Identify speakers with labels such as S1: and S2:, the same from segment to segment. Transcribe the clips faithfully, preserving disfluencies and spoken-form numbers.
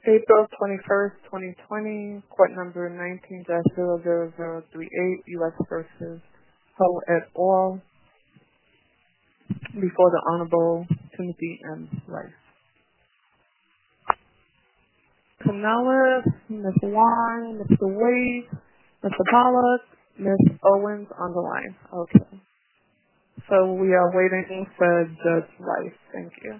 S1: April twenty-first, twenty twenty, court number nineteen dash zero zero zero three eight, U S versus Ho et al. Before the Honorable Timothy M. Rice. Canales, Miz Wine, Mister Wade, Mister Pollock, Miz Owens on the line. Okay. So we are waiting for Judge Rice. Thank you.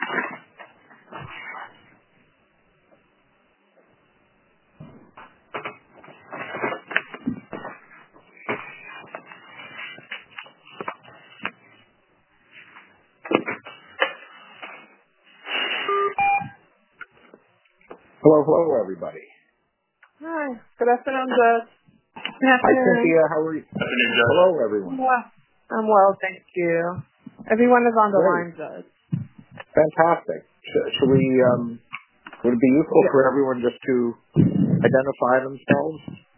S2: Hello, hello, everybody.
S1: Hi. Good afternoon, Judge. Good
S2: Hi,
S1: afternoon.
S2: Cynthia. How are you? Good afternoon, Judge. Hello, everyone.
S1: I'm well. I'm well, thank you. Everyone is on the
S2: Great.
S1: line, Judge.
S2: Fantastic. Sh- should we, um, would it be useful
S1: Yeah.
S2: for everyone just to identify themselves?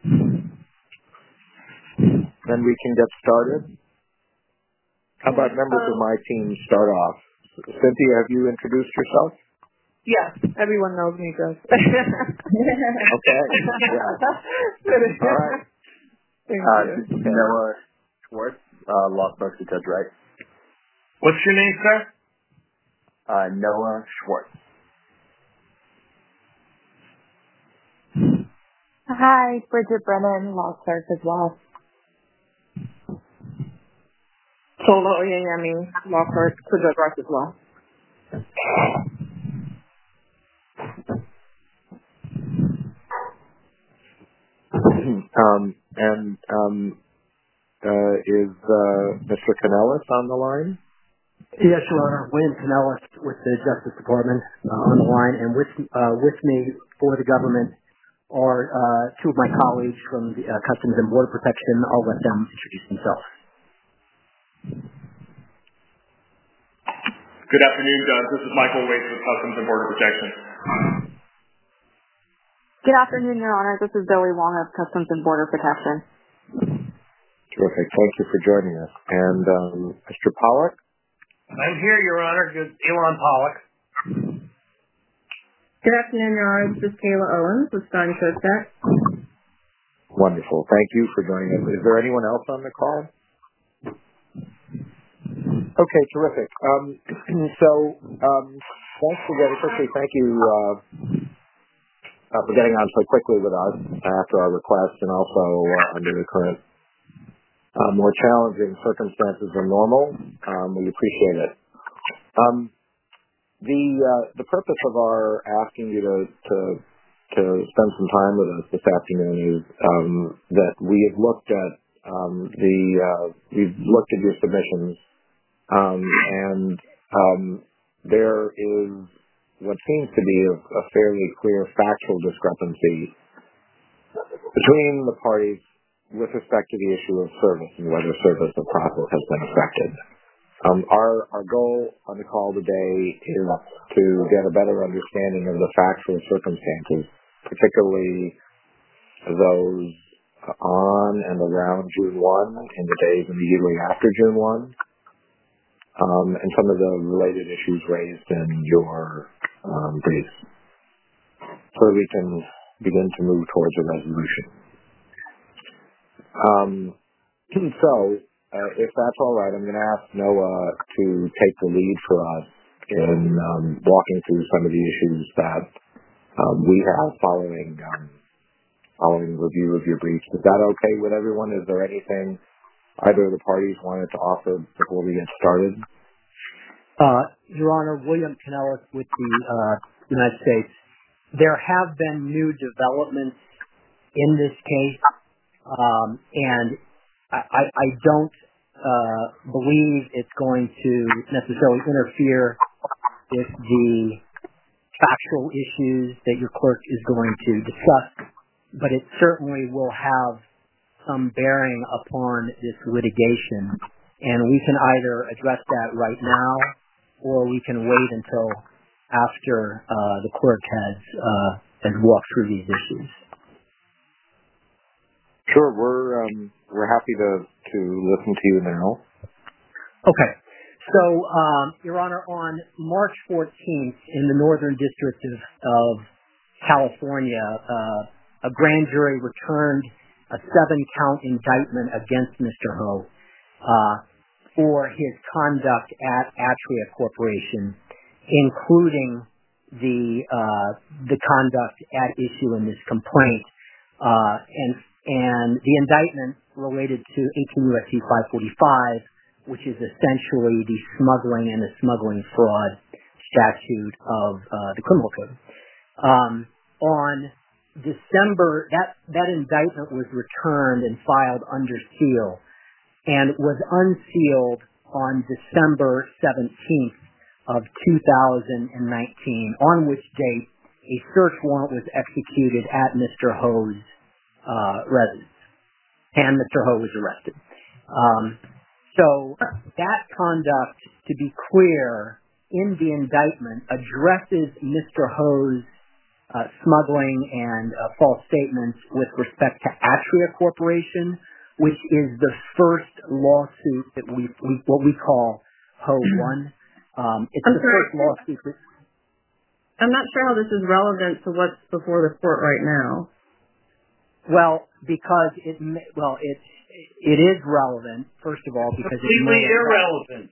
S2: Then we can get started. How about members of
S1: Um,
S2: my team start off? Cynthia, have you introduced yourself?
S1: yes, everyone knows me, Judge.
S2: Okay. Yeah. All right.
S1: Thank
S2: Uh,
S1: you.
S2: Noah Schwartz, uh, law clerk to Judge Wright. What's your name, sir? Uh, Noah Schwartz.
S3: Hi, Bridget Brennan, law clerk as well.
S1: Solo Oyeyemi, law clerk to Judge Rice as well.
S2: um, and um, uh, is uh, Mister Canellis on the line?
S4: Yes, Your Honor. William Canellis with the Justice Department uh, on the line, and with uh, with me for the government are uh, two of my colleagues from the uh, Customs and Border Protection. I'll let them introduce themselves.
S5: Good afternoon, Judge. This is Michael Waits with Customs and Border Protection.
S3: Good afternoon, Your Honor. This is Zoe Wong of Customs and Border Protection.
S2: Terrific. Thank you for joining us. And um, Mister Pollock?
S6: I'm here, Your Honor. Good, Elon Pollock.
S7: Good afternoon, Your Honor. This is Kayla Owens with Stein Kostek.
S2: Wonderful. Thank you for joining us. Is there anyone else on the call? Okay, terrific. Um, so, um, thanks for getting, firstly, thank you uh, uh, for getting on so quickly with us after our request, and also uh, under the current uh, more challenging circumstances than normal. Um, we appreciate it. Um, the uh, the purpose of our asking you to, to to spend some time with us this afternoon is um, that we have looked at um, the uh, we've looked at your submissions. Um, and um, there is what seems to be a, a fairly clear factual discrepancy between the parties with respect to the issue of service and whether service of process has been affected. Um, our, our goal on the call today is to get a better understanding of the factual circumstances, particularly those on and around June first and the days immediately after June first. Um, and some of the related issues raised in your um, brief, so that we can begin to move towards a resolution. Um, so, uh, if that's all right, I'm going to ask Noah to take the lead for us in um, walking through some of the issues that um, we have following um, following review of your brief. Is that okay with everyone? Is there anything either of the parties wanted to offer before we get started?
S4: Uh, Your Honor, William Canellis with the uh, United States. There have been new developments in this case, um, and I, I, I don't uh, believe it's going to necessarily interfere with the factual issues that your clerk is going to discuss, but it certainly will have some bearing upon this litigation, and we can either address that right now or we can wait until after uh, the clerk has uh, has walked through these issues.
S2: Sure, we're um, we're happy to to listen to you now.
S4: Okay. So, um, Your Honor, on March fourteenth in the Northern District of, of California, uh, a grand jury returned a seven-count indictment against Mister Ho uh, for his conduct at Atria Corporation, including the uh, the conduct at issue in this complaint, uh, and and the indictment related to eighteen U S C five forty-five, which is essentially the smuggling and the smuggling fraud statute of uh, the criminal code. Um, on December, that that indictment was returned and filed under seal, and was unsealed on December seventeenth of two thousand nineteen, on which date a search warrant was executed at Mister Ho's uh, residence, and Mister Ho was arrested. Um, so that conduct, to be clear, in the indictment addresses Mister Ho's uh, smuggling and uh, false statements with respect to Atria Corporation, which is the first lawsuit that we, we what we call Ho won. Um, it's
S7: I'm
S4: the
S7: sorry.
S4: first lawsuit. That,
S7: I'm not sure how this is relevant to what's before the court right now.
S4: well, because it may- well it it is relevant, first of all, because it
S6: Completely
S4: may
S6: irrelevant.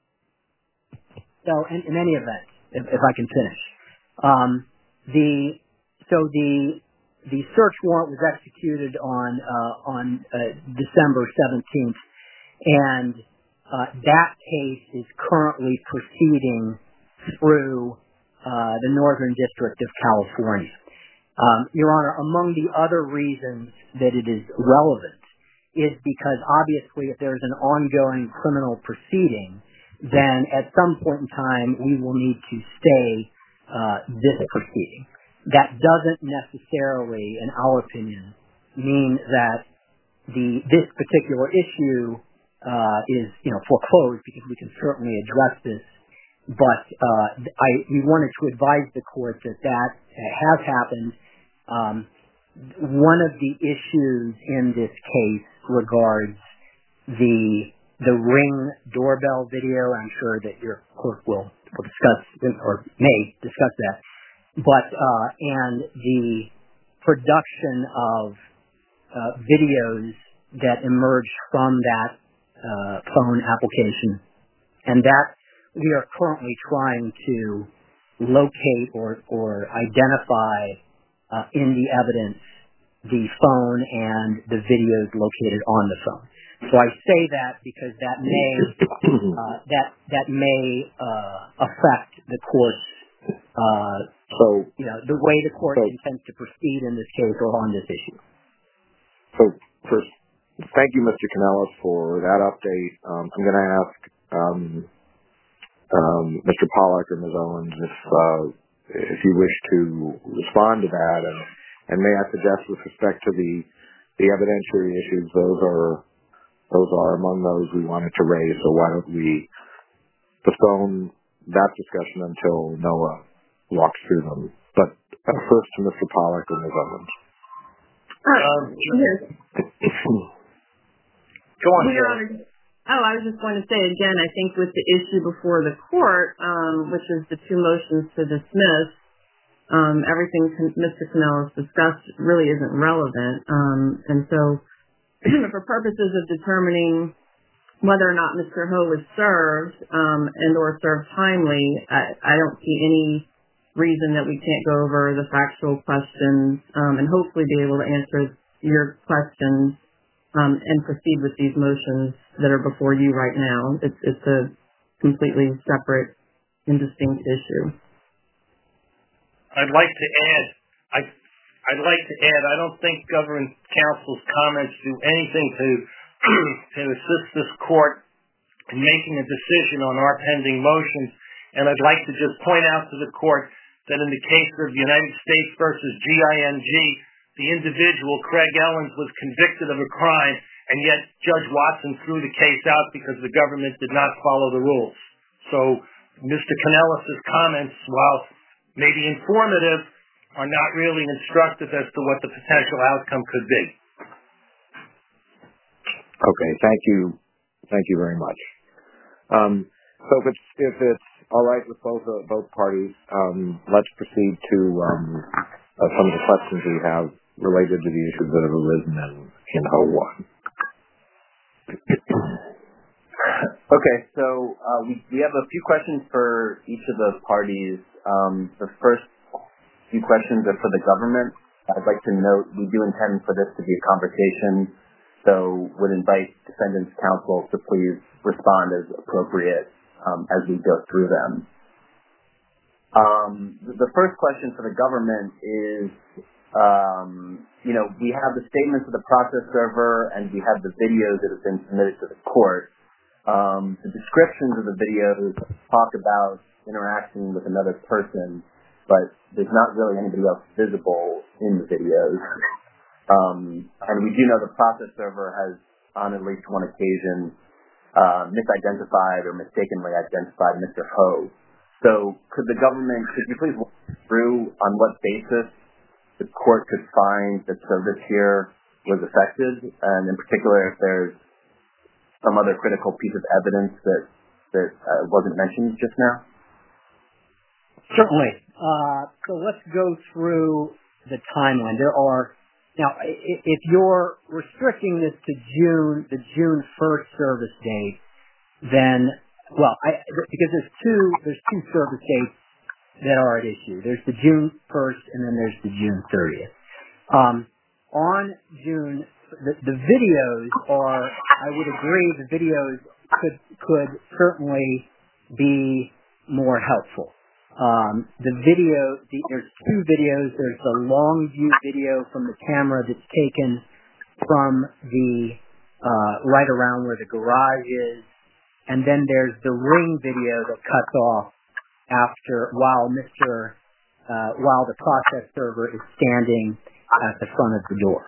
S4: So, in, in any event, if, if I can finish, um, the so the the search warrant was executed on uh, on uh, December seventeenth, and uh, that case is currently proceeding through uh, the Northern District of California. Um, Your Honor, among the other reasons that it is relevant is because obviously if there's an ongoing criminal proceeding, then at some point in time we will need to stay uh, this proceeding. That doesn't necessarily, in our opinion, mean that the this particular issue uh, is you know foreclosed, because we can certainly address this. But uh, I we wanted to advise the court that that has happened. Um, one of the issues in this case regards the the Ring doorbell video. I'm sure that your court will, will discuss or may discuss that. But uh, and the production of uh, videos that emerged from that uh, phone application, and that we are currently trying to locate or or identify uh, in the evidence the phone and the videos located on the phone. So I say that because that may uh, that that may uh, affect the court's uh,
S2: So,
S4: you know the way the court
S2: so,
S4: intends to proceed in this case or on this issue.
S2: so first, thank you, Mister Kanellis, for that update. Um, I'm going to ask um, um, Mister Pollack or Miz Owens if uh, if you wish to respond to that, and and may I suggest with respect to the the evidentiary issues, those are those are among those we wanted to raise. So why don't we postpone that discussion until Noah walks through them? But uh, first to Mister Pollack and Miz Owens.
S7: Um, yes.
S6: Go on,
S7: Your
S6: Sarah.
S7: Honor. Oh, I was just going to say again, I think with the issue before the court, um, which is the two motions to dismiss, um, everything Mister Kanellis discussed really isn't relevant. Um, and so for purposes of determining whether or not Mister Ho was served um, and or served timely, I, I don't see any reason that we can't go over the factual questions um, and hopefully be able to answer your questions um, and proceed with these motions that are before you right now. It's, it's a completely separate and distinct issue.
S6: I'd like to add, I, I'd like to add, I don't think government counsel's comments do anything to to assist this court in making a decision on our pending motions. And I'd like to just point out to the court that in the case of United States versus G I N G, the individual, Craig Ellens, was convicted of a crime, and yet Judge Watson threw the case out because the government did not follow the rules. So Mister Kanellis' comments, while maybe informative, are not really instructive as to what the potential outcome could be.
S2: Okay, thank you, thank you very much. Um, so if it's if it's all right with both uh, both parties, um, let's proceed to um, uh, some of the questions we have related to the issues that have arisen in, in O one.
S8: Okay, so uh, we, we have a few questions for each of the parties. Um, the first few questions are for the government. I'd like to note we do intend for this to be a conversation, so would invite defendants' counsel to please respond as appropriate um, as we go through them. Um, the first question for the government is, um, you know, we have the statements of the process server and we have the videos that have been submitted to the court. Um, the descriptions of the videos talk about interaction with another person, but there's not really anybody else visible in the videos. Um, and we do know the process server has, on at least one occasion, uh, misidentified or mistakenly identified Mister Ho. So could the government, could you please walk through on what basis the court could find that service here was affected, and in particular if there's some other critical piece of evidence that, that uh, wasn't mentioned just now?
S4: Certainly. Uh, so let's go through the timeline. There are, now, if you're restricting this to June, the June first service date, then, well, I, because there's two, there's two service dates that are at issue. There's the June first and then there's the June thirtieth. Um, on June, the, the videos are, I would agree, the videos could, could certainly be more helpful. Um, the video, the, there's two videos. There's the long view video from the camera that's taken from the, uh, right around where the garage is. And then there's the ring video that cuts off after, while Mister Uh, while the process server is standing at the front of the door.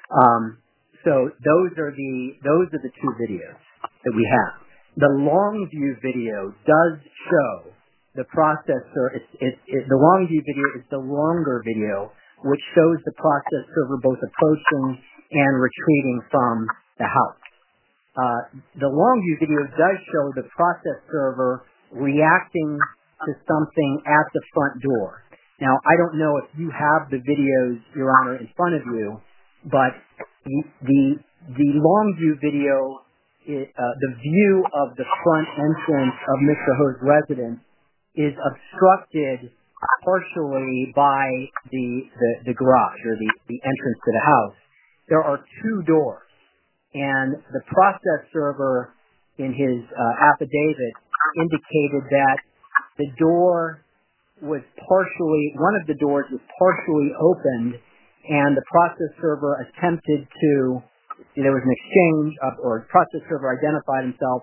S4: Um, so those are the, those are the two videos that we have. The long view video does show the processor, it's, it's, it, the long view video is the longer video, which shows the process server both approaching and retreating from the house. Uh, the long view video does show the process server reacting to something at the front door. Now, I don't know if you have the videos, Your Honor, in front of you, but the the, the long view video, is, uh, the view of the front entrance of Mister Ho's residence is obstructed partially by the, the, the garage or the, the entrance to the house. There are two doors, and the process server in his uh, affidavit indicated that the door was partially, one of the doors was partially opened, and the process server attempted to, there was an exchange of, or the process server identified himself,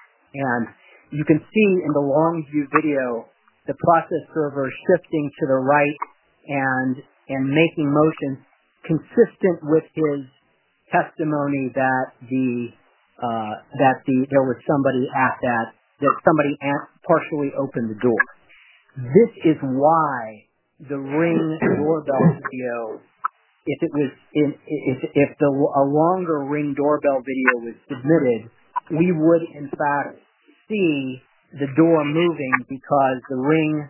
S4: and you can see in the long view video the process server shifting to the right and and making motions consistent with his testimony that the uh, that the there was somebody at that that somebody at, partially opened the door. This is why the Ring doorbell video, if it was in, if if the a longer Ring doorbell video was submitted, we would in fact see the door moving because the Ring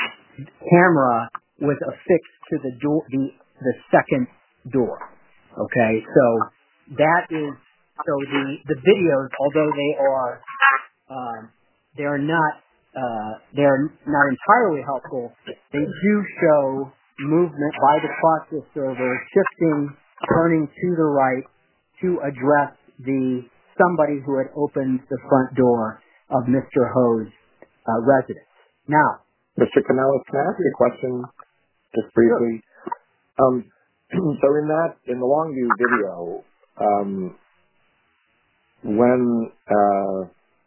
S4: camera was affixed to the door, the the second door. Okay, so that is so the the videos, although they are um, they are not uh, they are not entirely helpful, they do show movement by the process server shifting, turning to the right to address the somebody who had opened the front door of Mister Ho's uh, residence. Now,
S2: Mister Kanellis, can I ask you a question just briefly? Sure. Um, so in that, in the Longview video, um, when uh,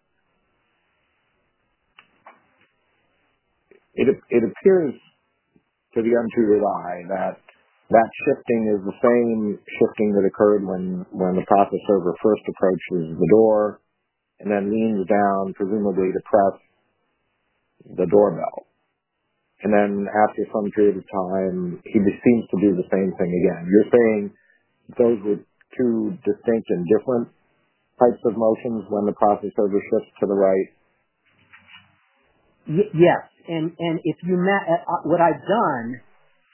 S2: it it appears to the untutored eye that that shifting is the same shifting that occurred when when the process server first approaches the door and then leans down, presumably to press the doorbell. And then after some period of time, he seems to do the same thing again. You're saying those were two distinct and different types of motions when the process server shifts to the right?
S4: Y- yes. And, and if you met, uh, what I've done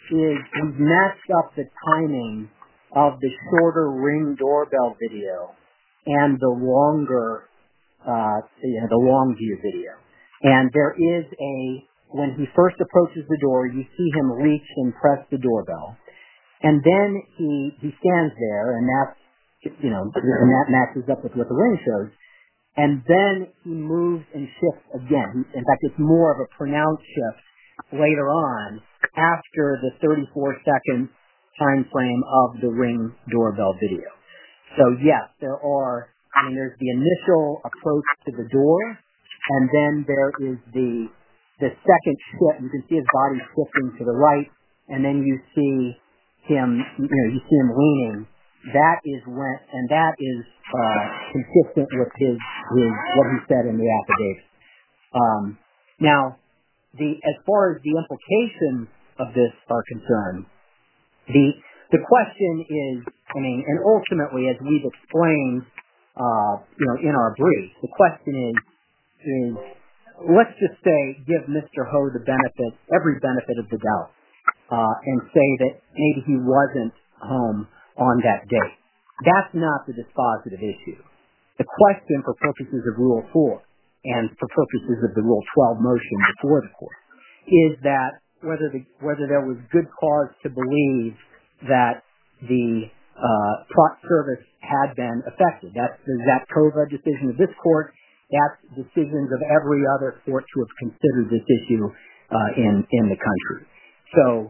S4: is we've matched up the timing of the shorter Ring doorbell video and the longer, uh, you know, the long view video. And there is a, when he first approaches the door, you see him reach and press the doorbell. And then he, he stands there, and that's, you know, and that matches up with what the Ring shows. And then he moves and shifts again. In fact, it's more of a pronounced shift later on after the thirty-four second time frame of the Ring doorbell video. So yes, there are, I mean, there's the initial approach to the door, and then there is the, the second shift. You can see his body shifting to the right, and then you see him, you know, you see him leaning. That is when, and that is uh, consistent with his, his what he said in the affidavit. Um, now, the as far as the implications of this are concerned, the the question is, I mean, and ultimately, as we've explained, uh, you know, in our brief, the question is, is let's just say, give Mister Ho the benefit, every benefit of the doubt, uh, and say that maybe he wasn't home on that date. That's not the dispositive issue. The question for purposes of Rule four and for purposes of the Rule twelve motion before the court is that whether the, whether there was good cause to believe that the uh, pro- service had been affected. That's the Zatkova decision of this court. That's decisions of every other court to have considered this issue uh, in in the country. So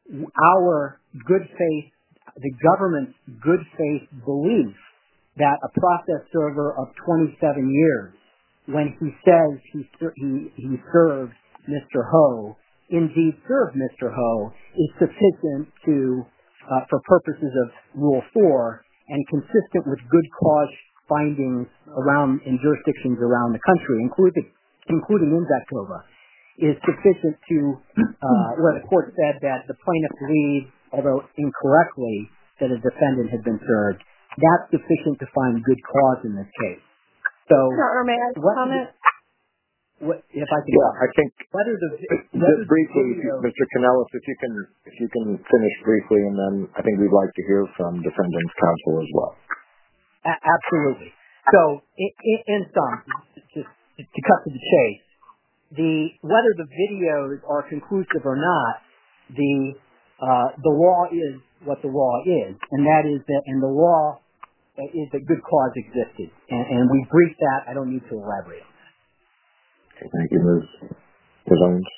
S4: our good faith, the government's good faith belief that a process server of twenty-seven years, when he says he he, he served Mister Ho, indeed served Mister Ho, is sufficient to, uh, for purposes of Rule four and consistent with good cause findings around in jurisdictions around the country, including including in Zatkova, is sufficient to, uh, where the court said that the plaintiff believed, although incorrectly, that a defendant had been served. That's sufficient to find good cause in this case. So,
S1: or may I
S4: what,
S1: comment?
S4: What, if I can,
S2: yeah, I think
S4: whether the,
S2: whether just briefly, video, Mister Kanellis, if you can, if you can finish briefly, and then I think we'd like to hear from defendant's counsel as well.
S4: A- absolutely. So, in, in, in sum, just to cut to the chase, the whether the videos are conclusive or not, the uh, the law is what the law is, and that is that, and the law is that good cause existed, and, and we briefed that. I don't need to elaborate.
S2: Okay, thank you, Miz Miz Owens.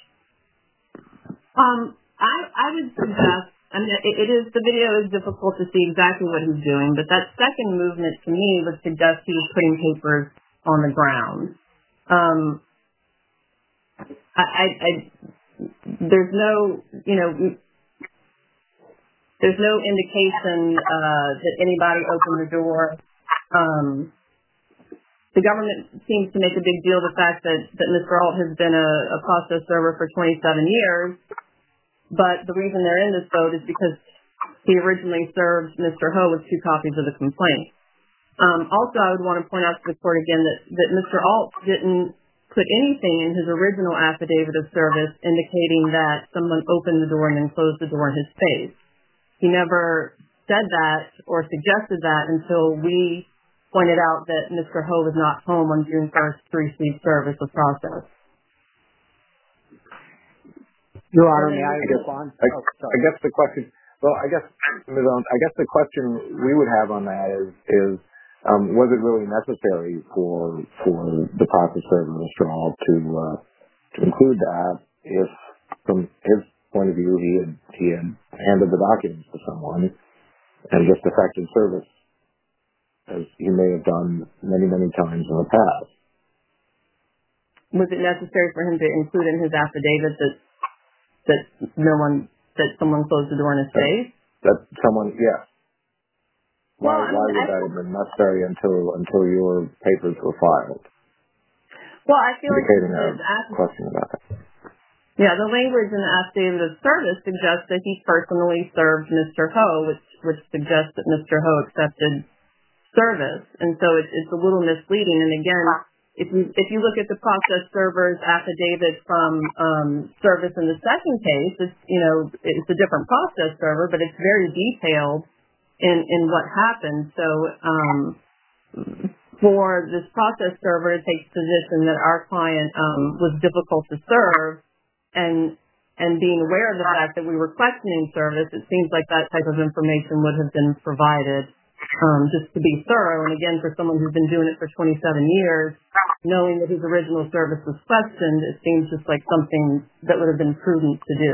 S7: Um, I I would suggest. I mean, it, it is the video is difficult to see exactly what he's doing, but that second movement to me would suggest he was putting papers on the ground. Um, I, I, I there's no, you know, there's no indication uh, that anybody opened the door. Um, the government seems to make a big deal of the fact that, that Mister Alt has been a, a process server for twenty-seven years, but the reason they're in this boat is because he originally served Mister Ho with two copies of the complaint. Um, also, I would want to point out to the court again that, that Mister Alt didn't put anything in his original affidavit of service indicating that someone opened the door and then closed the door in his face. He never said that or suggested that until we pointed out that Mister Ho was not home on June first to receive service of process.
S4: Your Honor, may I respond?
S2: I, oh, I guess the question, well, I guess, Miz Owens, I guess the question we would have on that is, is um, was it really necessary for for the process server, Mister Alt, to uh, to include that if, from his point of view, he had he had handed the documents to someone and just effected service, as he may have done many, many times in the past?
S7: Was it necessary for him to include in his affidavit that that no one, that someone closed the door in his face?
S2: That, that someone, yes. Why,
S7: Well, I mean,
S2: why would
S7: I,
S2: that have been necessary until until your papers were filed?
S7: Well, I feel like
S2: Indicating
S7: the,
S2: a
S7: the,
S2: question about that.
S7: yeah, the language in the affidavit of service suggests that he personally served Mister Ho, which which suggests that Mister Ho accepted service, and so it's, it's a little misleading. And again, if you if you look at the process server's affidavit from um, service in the second case, it's you know it's a different process server, but it's very detailed in in what happened. So um, for this process server to take the position that our client um, was difficult to serve, and and being aware of the fact that we were questioning service, it seems like that type of information would have been provided um, just to be thorough. And again, for someone who's been doing it for twenty-seven years, knowing that his original service was questioned, it seems just like something that would have been prudent to do.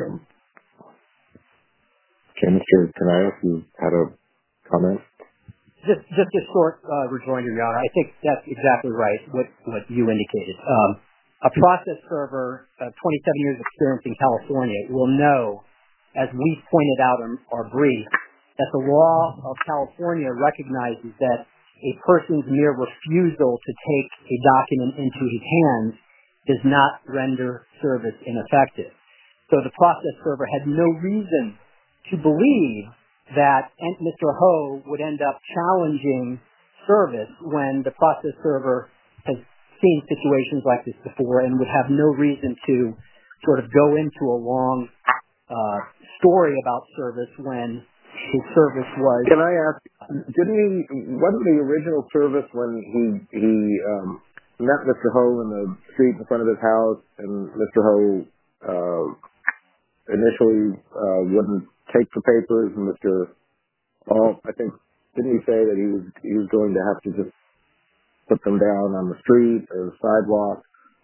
S2: Okay, Mister Canales, you had a comment?
S4: Just, just a short uh, rejoinder, Your Honor. I think that's exactly right, what, what you indicated. Um, a process server, uh, twenty-seven years experience in California, will know, as we pointed out in our brief, that the law of California recognizes that a person's mere refusal to take a document into his hands does not render service ineffective. So the process server had no reason to believe that Mister Ho would end up challenging service when the process server has seen situations like this before and would have no reason to sort of go into a long uh, story about service when his service was...
S2: Can I ask, didn't he, wasn't the original service when he he um, met Mister Ho in the street in front of his house, and Mister Ho uh, initially uh, wouldn't take the papers, and Mister Oh, I think, didn't he say that he was he was going to have to just put them down on the street or the sidewalk?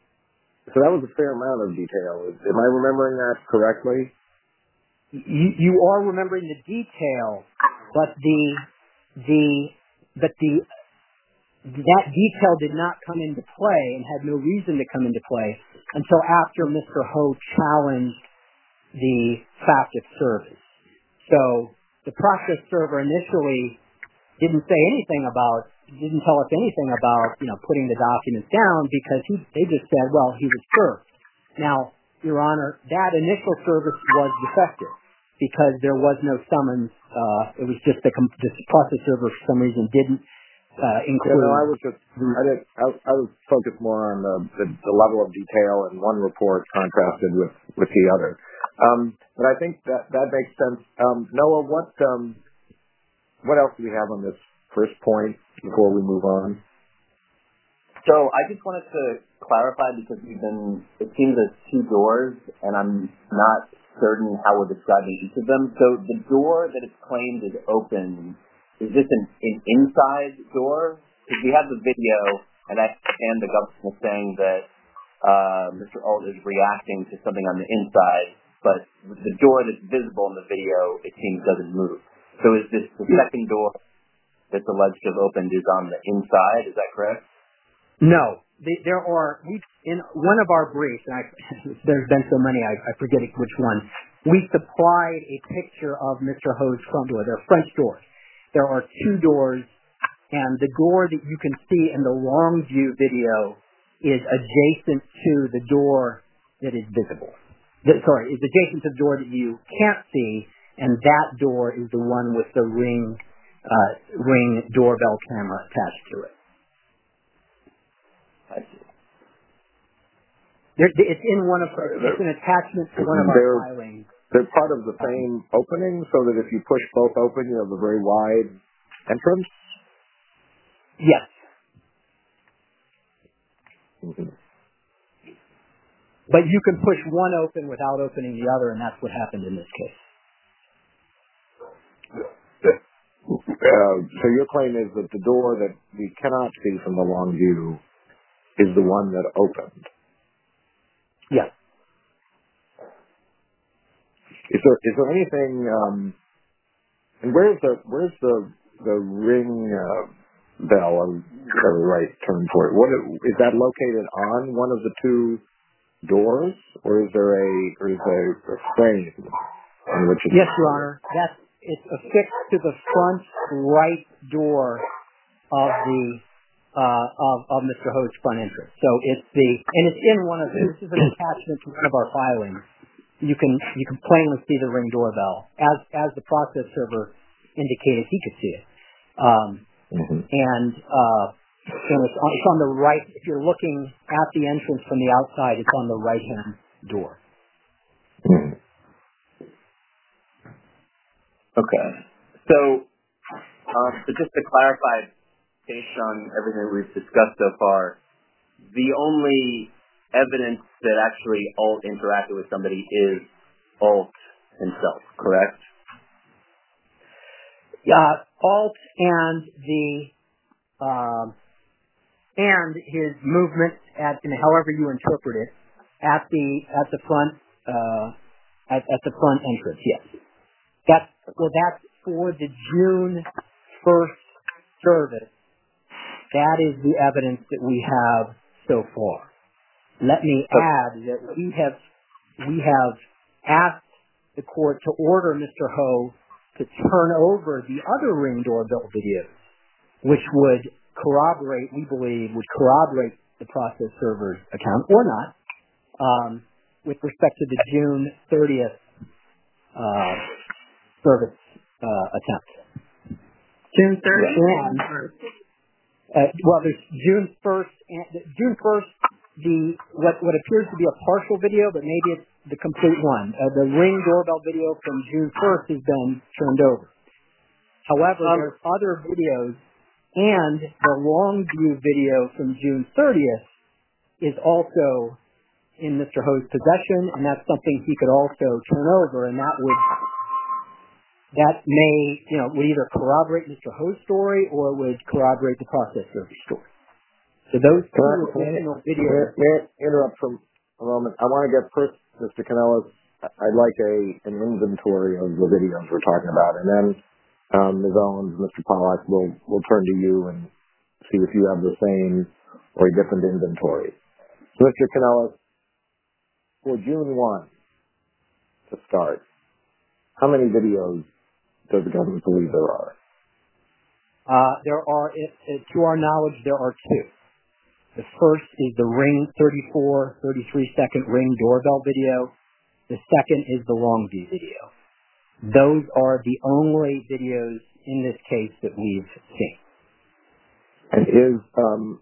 S2: So that was a fair amount of detail. Am I remembering that correctly?
S4: You, you are remembering the detail, but the the but the that detail did not come into play and had no reason to come into play until after Mister Ho challenged the fact of service. So the process server initially didn't say anything about, didn't tell us anything about, you know, putting the documents down because he, they just said, well, he was served. Now, Your Honor, that initial service was defective because there was no summons. Uh, it was just the, the process server for some reason didn't uh, include.
S2: Yeah, no, I was just, I, did, I, I was focused more on the, the, the level of detail in one report contrasted with, with the other. Um, but I think that, that makes sense. Um, Noah, what, um, what else do we have on this first point before we move on?
S8: So I just wanted to clarify because we've been, it seems there's two doors and I'm not certain how we're describing each of them. So the door that is claimed is open, is this an, an inside door? Because we have the video and I understand the government is saying that uh, Mister Alt is reacting to something on the inside, but the door that's visible in the video, it seems, doesn't move. So is this the second door that's alleged to have opened is on the inside? Is that correct?
S4: No. There are, we, in one of our briefs, and I, there's been so many, I, I forget which one, we supplied a picture of Mister Ho's front door. They're French doors. There are two doors, and the door that you can see in the long view video is adjacent to the door that is visible. The, sorry, is adjacent to the door that you can't see, and that door is the one with the ring uh, ring doorbell camera attached to it.
S8: I see.
S4: There, it's in one of it's an attachment to one of our
S2: they're,
S4: filings.
S2: They're part of the same opening, so that if you push both open, you have a very wide entrance?
S4: Yes.
S2: Mm-hmm.
S4: But you can push one open without opening the other, and that's what happened in this case.
S2: Uh, so your claim is that the door that we cannot see from the long view is the one that opened?
S4: Yes.
S2: Is there is there anything? Um, and where's the where's the the ring uh, bell? Or whatever the right term for it. What is that located on one of the two doors, or is there a or is there a frame on which it's?
S4: Yes, Your Honor. That's it's affixed to the front right door of the uh, of of Mister Ho's front entrance. So it's the and it's in one of this is an attachment to one of our filings. You can you can plainly see the ring doorbell as as the process server indicated he could see it. Um,
S2: mm-hmm.
S4: And uh, So it's on, it's on the right. If you're looking at the entrance from the outside, it's on the right-hand door.
S2: Hmm.
S8: Okay. So, um, so just to clarify, based on everything we've discussed so far, the only evidence that actually Alt interacted with somebody is Alt himself, correct?
S4: Yeah, Alt and the um, and his movement at, and however you interpret it, at the at the front uh, at, at the front entrance. Yes, that's well. That's for the June first service. That is the evidence that we have so far. Let me add that we have we have asked the court to order Mister Ho to turn over the other Ring doorbell videos, which would corroborate, we believe, would corroborate the process server's account or not, um, with respect to the June thirtieth uh, service uh, attempt.
S7: June thirtieth?
S4: And, uh, well, there's June first, and June first, the what what appears to be a partial video, but maybe it's the complete one. Uh, the Ring doorbell video from June first has been turned over. However, um, there's other videos, and the long view video from June thirtieth is also in Mister Ho's possession, and that's something he could also turn over, and that would that may you know would either corroborate Mister Ho's story or would corroborate the process server story. So those two additional videos.
S2: May I interrupt for a moment? I want to get first, Mister Kanellis, I'd like a an inventory of the videos we're talking about, and then um, Miz Owens, Mister Pollack, will will turn to you and see if you have the same or a different inventory. So, Mister Kanellis, for June first to start, how many videos does the government believe there are?
S4: Uh, there are, it, it, to our knowledge, there are two. The first is the Ring thirty-four, thirty-three second Ring doorbell video. The second is the long view video. Those are the only videos in this case that we've seen.
S2: And is um,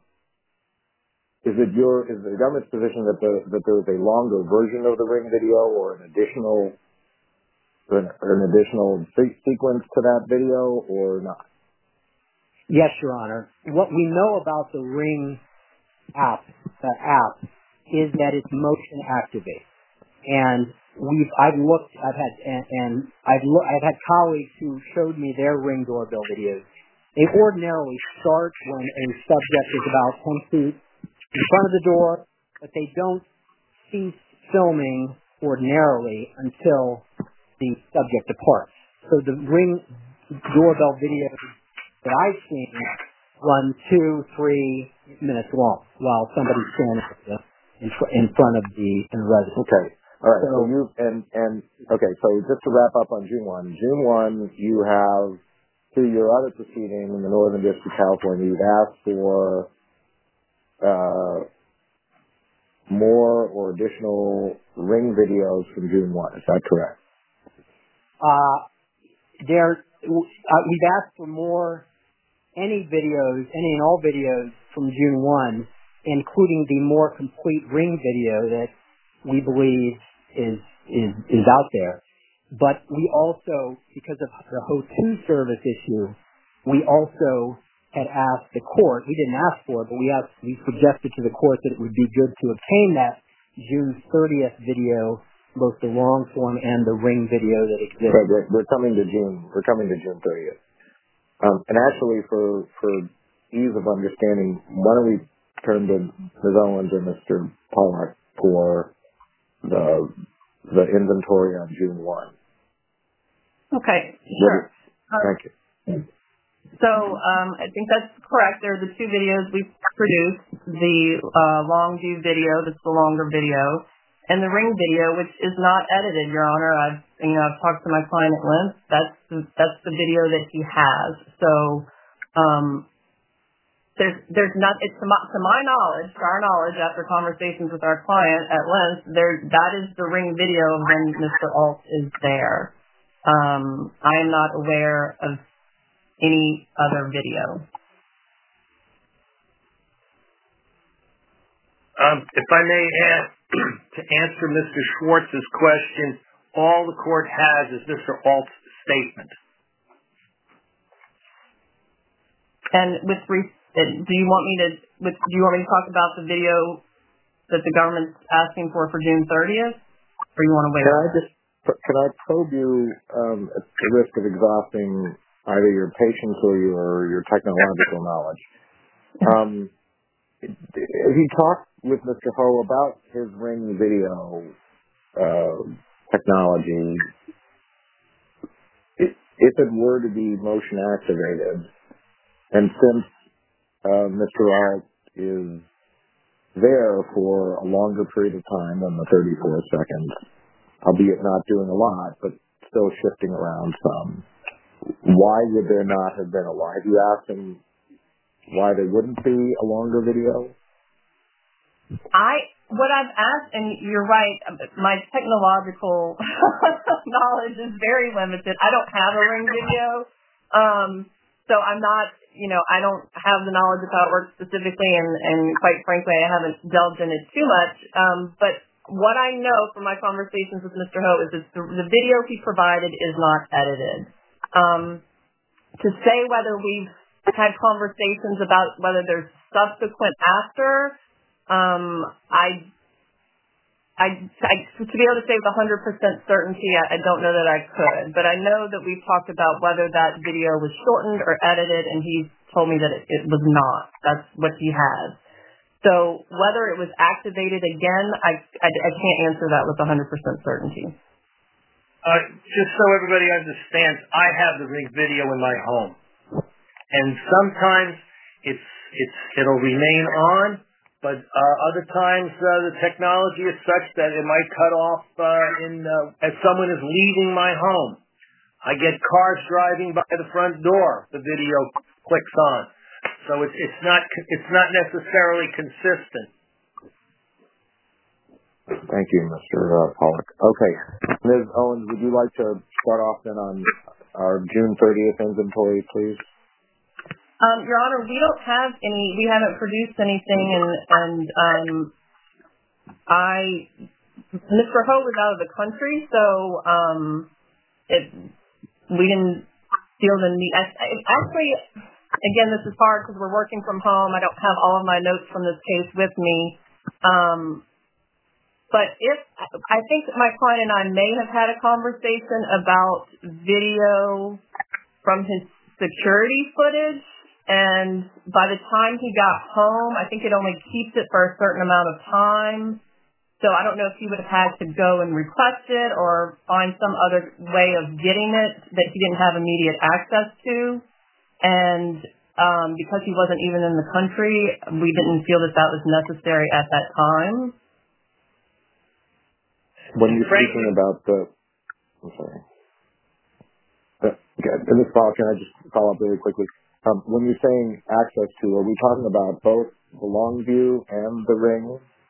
S2: is it your is the government's position that the that there is a longer version of the Ring video or an additional an, an additional se- sequence to that video or not?
S4: Yes, Your Honor. What we know about the Ring app, the app, is that it's motion activated, and we've I've looked, I've had and, and I've lo- I've had colleagues who showed me their Ring doorbell videos. They ordinarily start when a subject is about ten feet in front of the door, but they don't cease filming ordinarily until the subject departs. So the Ring doorbell videos that I've seen run two, three minutes long while somebody's standing in, fr- in front of the in residence.
S2: Okay. All right. So,
S4: So
S2: you and and okay. So just to wrap up on June first, June first, you have through your other proceeding in the Northern District of California, you've asked for uh, more or additional Ring videos from June first. Is that correct?
S4: uh, there, uh, we've asked for more. Any videos, any and all videos from June first, including the more complete Ring video that we believe is is is out there. But we also, because of the Ho two service issue, we also had asked the court, we didn't ask for it, but we asked, we suggested to the court that it would be good to obtain that June thirtieth video, both the long form and the Ring video that exists.
S2: Right, we're, we're coming to June. We're coming to June thirtieth. Um, and actually, for for ease of understanding, why don't we turn to Miz Owens and Mister Pollack for the the inventory on June first.
S7: Okay, sure.
S2: Thank you.
S7: So um, I think that's correct. There are the two videos we produced, the uh, long view video, that's the longer video, and the Ring video, which is not edited, Your Honor. I've you know I've talked to my client at length. That's the, that's the video that he has. So um, there's there's not. It's to my, to my knowledge, to our knowledge, after conversations with our client at length, there that is the Ring video of when Mister Alt is there. Um, I am not aware of any other video.
S6: Um, if I may add, to answer Mister Schwartz's question, all the court has is Mister Alt's statement.
S7: And with re- do you want me to with, do you want me to talk about the video that the government's asking for for June thirtieth, or you want to wait?
S2: Can I just can I probe you um, at the risk of exhausting either your patience or your your technological knowledge? Um, have you talked with Mister Ho about his Ring video uh, technology? If it were to be motion activated, and since uh, Mister Alt is there for a longer period of time than the thirty-four seconds, albeit not doing a lot, but still shifting around some, why would there not have been a why? Have you asked him why there wouldn't be a longer video?
S7: I what I've asked, and you're right, my technological knowledge is very limited. I don't have a Ring video, um, so I'm not, you know, I don't have the knowledge of how it works specifically, and, and quite frankly, I haven't delved in it too much. Um, but what I know from my conversations with Mister Ho is that the, the video he provided is not edited. Um, to say whether we've had conversations about whether there's subsequent after, um, I, I, I, to be able to say with one hundred percent certainty, I, I don't know that I could. But I know that we've talked about whether that video was shortened or edited, and he's told me that it, it was not. That's what he has. So whether it was activated again, I, I, I can't answer that with one hundred percent certainty.
S6: Uh, just so everybody understands, I have the Ring video in my home, and sometimes it's it's it'll remain on, but uh, other times uh, the technology is such that it might cut off uh, in uh, as someone is leaving my home. I get cars driving by the front door. The video clicks on. So it's it's not it's not necessarily consistent.
S2: Thank you, Mister Uh, Pollack. Okay, Miz Owens, would you like to start off then on our June thirtieth inventory, please?
S7: Um, Your Honor, we don't have any. We haven't produced anything, and and um, I Mister Ho was out of the country, so um, it we didn't feel the need. I, I, actually. Again, this is hard because we're working from home. I don't have all of my notes from this case with me. Um, but if I think my client and I may have had a conversation about video from his security footage, and by the time he got home, I think it only keeps it for a certain amount of time. So I don't know if he would have had to go and request it or find some other way of getting it that he didn't have immediate access to. And um, because he wasn't even in the country, we didn't feel that that was necessary at that time.
S2: When you're speaking about the, I'm sorry. Uh, okay, in this file, can I just follow up really quickly? Um, when you're saying access to, are we talking about both the long view and the Ring?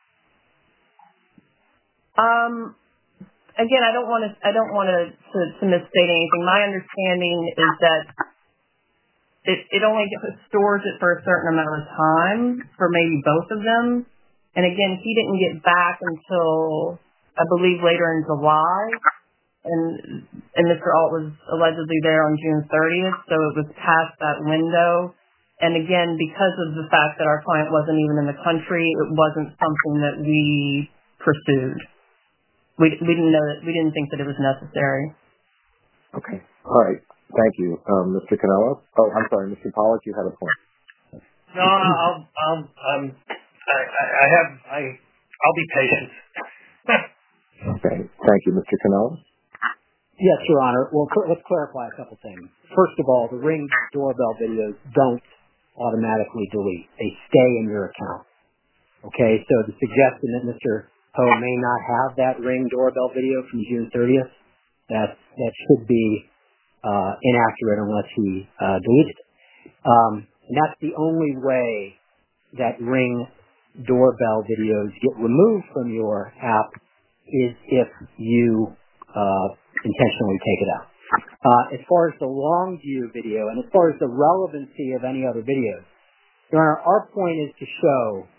S7: Um, again, I don't want to. I don't want to, to to misstate anything. My understanding is that It, it only stores it for a certain amount of time for maybe both of them. And again, he didn't get back until, I believe, later in July. And and Mister Alt was allegedly there on June thirtieth, so it was past that window. And again, because of the fact that our client wasn't even in the country, it wasn't something that we pursued. We, we didn't know that, we didn't think that it was necessary.
S2: Okay. All right. Thank you. Um, Mister Canello? Oh, I'm sorry, Mister Pollack, you had a point.
S6: No, I'll, I'll, um, I, I have, I, I'll be patient.
S2: Okay. Thank you, Mister Canello.
S4: Yes, Your Honor. Well, cl- let's clarify a couple things. First of all, the Ring doorbell videos don't automatically delete. They stay in your account. Okay, so the suggestion that Mister Ho may not have that Ring doorbell video from June thirtieth, that, that should be Uh, inaccurate unless he uh, deleted it. Um, and that's the only way that Ring doorbell videos get removed from your app is if you uh, intentionally take it out. Uh, as far as the long view video and as far as the relevancy of any other videos, Your Honor, our point is to show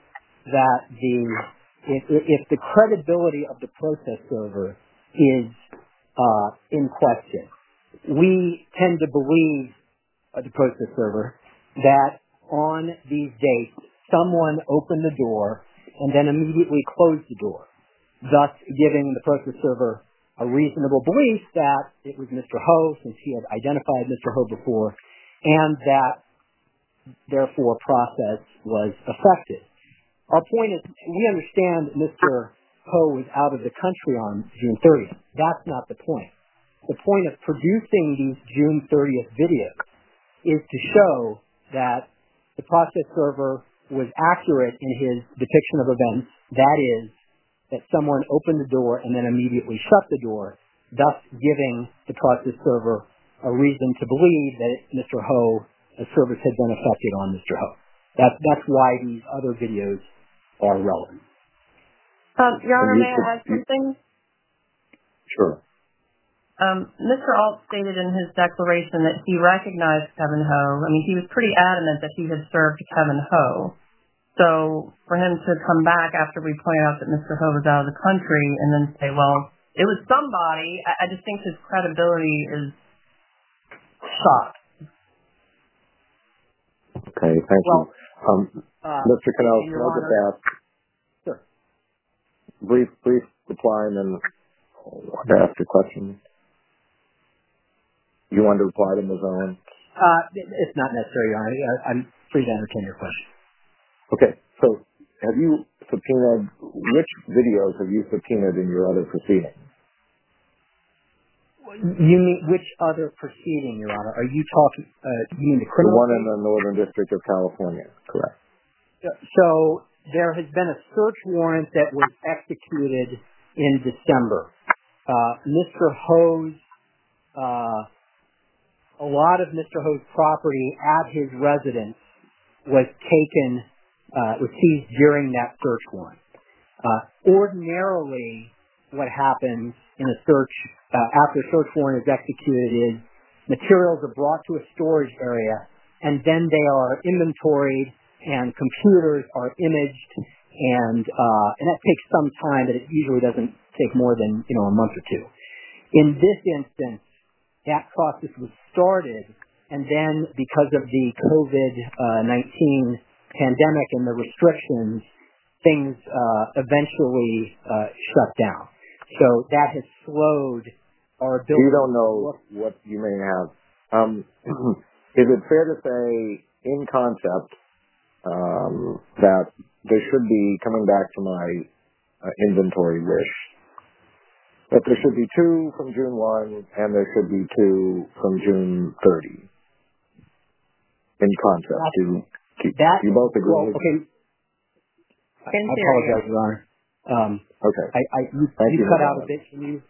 S4: that the if, if the credibility of the process server is uh, in question, we tend to believe uh, the process server that on these dates someone opened the door and then immediately closed the door, thus giving the process server a reasonable belief that it was Mister Ho, since he had identified Mister Ho before, and that therefore process was affected. Our point is, we understand Mister Ho was out of the country on June thirtieth. That's not the point. The point of producing these June thirtieth videos is to show that the process server was accurate in his depiction of events. That is, that someone opened the door and then immediately shut the door, thus giving the process server a reason to believe that Mister Ho, a service had been affected on Mister Ho. That, that's why these other videos are relevant.
S7: Um, Your Honor, may I add something?
S2: Sure.
S7: Um, Mister Alt stated in his declaration that he recognized Kevin Ho. I mean, he was pretty adamant that he had served Kevin Ho. So for him to come back after we point out that Mister Ho was out of the country and then say, well, it was somebody, I, I just think his credibility is shot.
S2: Okay, thank
S4: well,
S2: you. Um,
S4: uh,
S2: Mister Canales, can I just
S4: Honor,
S2: ask,
S4: sure.
S2: brief, brief reply and then I'll ask a question. You want to reply to Miz Owen?
S4: Uh, it's not necessary, Your Honor. I'm free to entertain your question.
S2: Okay, so have you subpoenaed, which videos have you subpoenaed in your other proceedings?
S4: You mean which other proceeding, Your Honor? Are you talking, uh, you mean the
S2: The
S4: criminal
S2: one
S4: case?
S2: in the Northern District of California, correct.
S4: So there has been a search warrant that was executed in December. Uh, Mister Ho's, uh, a lot of Mister Ho's property at his residence was taken, uh, was seized during that search warrant. Uh, ordinarily, what happens in a search, uh, after a search warrant is executed is materials are brought to a storage area and then they are inventoried and computers are imaged and, uh, and that takes some time, but it usually doesn't take more than, you know, a month or two. In this instance, that process was started and then because of the COVID nineteen pandemic and the restrictions, things uh, eventually uh, shut down. So that has slowed our ability.
S2: You don't know what you may have. Um, is it fair to say, in concept, um, that there should be, coming back to my uh, inventory wish, that there should be two from June first and there should be two from June thirtieth? In concept, do, do
S4: that,
S2: you both agree?
S4: Well, okay. I, I apologize, Your Honor. Um,
S2: okay.
S4: I, I, you,
S2: Thank
S4: you
S2: you
S4: cut out a bit. Can you?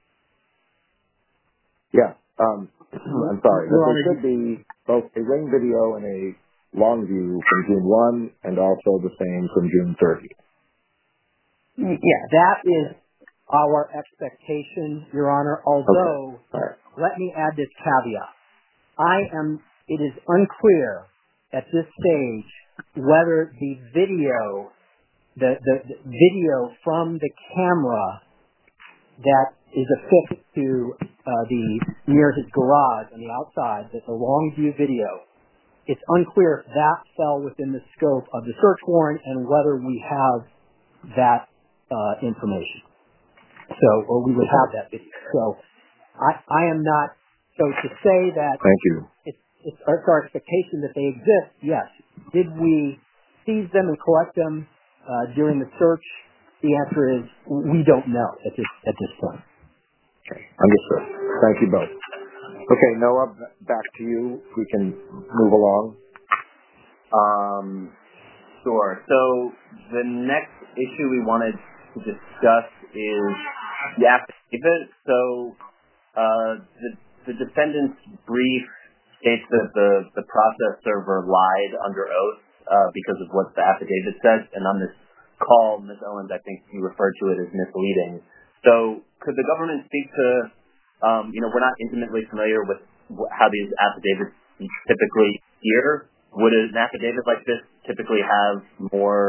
S2: Yeah. Um, I'm sorry. But there should be both a ring video and a long view from June first and also the same from June thirtieth.
S4: Yeah, that is our expectation, Your Honor, although,
S2: okay. Right.
S4: Let me add this caveat. I am, it is unclear at this stage whether the video, the, the, the video from the camera that is affixed to uh, the, near his garage on the outside, that's a long view video, it's unclear if that fell within the scope of the search warrant and whether we have that uh, information. So, or we would have that video. So, I, I am not, so to say that
S2: Thank you.
S4: It's, it's, our, it's our expectation that they exist, yes. Did we seize them and collect them uh, during the search? The answer is we don't know at this at this point.
S2: Okay, understood. Thank you both. Okay, Noah, back to you. We can move along.
S8: Um, sure. So the next issue we wanted to discuss is the affidavit. So uh, the, the defendant's brief states that the, the process server lied under oath uh, because of what the affidavit says, and on this call, Miz Owens, I think you referred to it as misleading. So could the government speak to, um, you know, we're not intimately familiar with wh- how these affidavits typically appear. Would an affidavit like this typically have more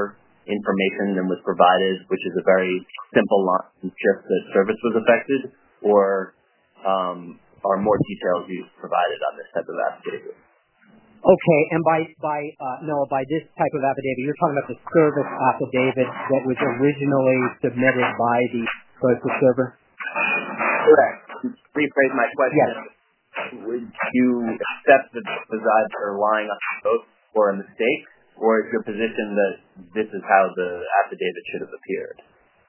S8: information than was provided, which is a very simple line, just that service was affected, or um, are more details you provided on this type of affidavit?
S4: Okay, and by by uh, no, by this type of affidavit, you're talking about the service affidavit that was originally submitted by the process server?
S8: Correct. To rephrase my question,
S4: yes.
S8: Would you accept that this was either lying on oath or a mistake, or is your position that this is how the affidavit should have appeared?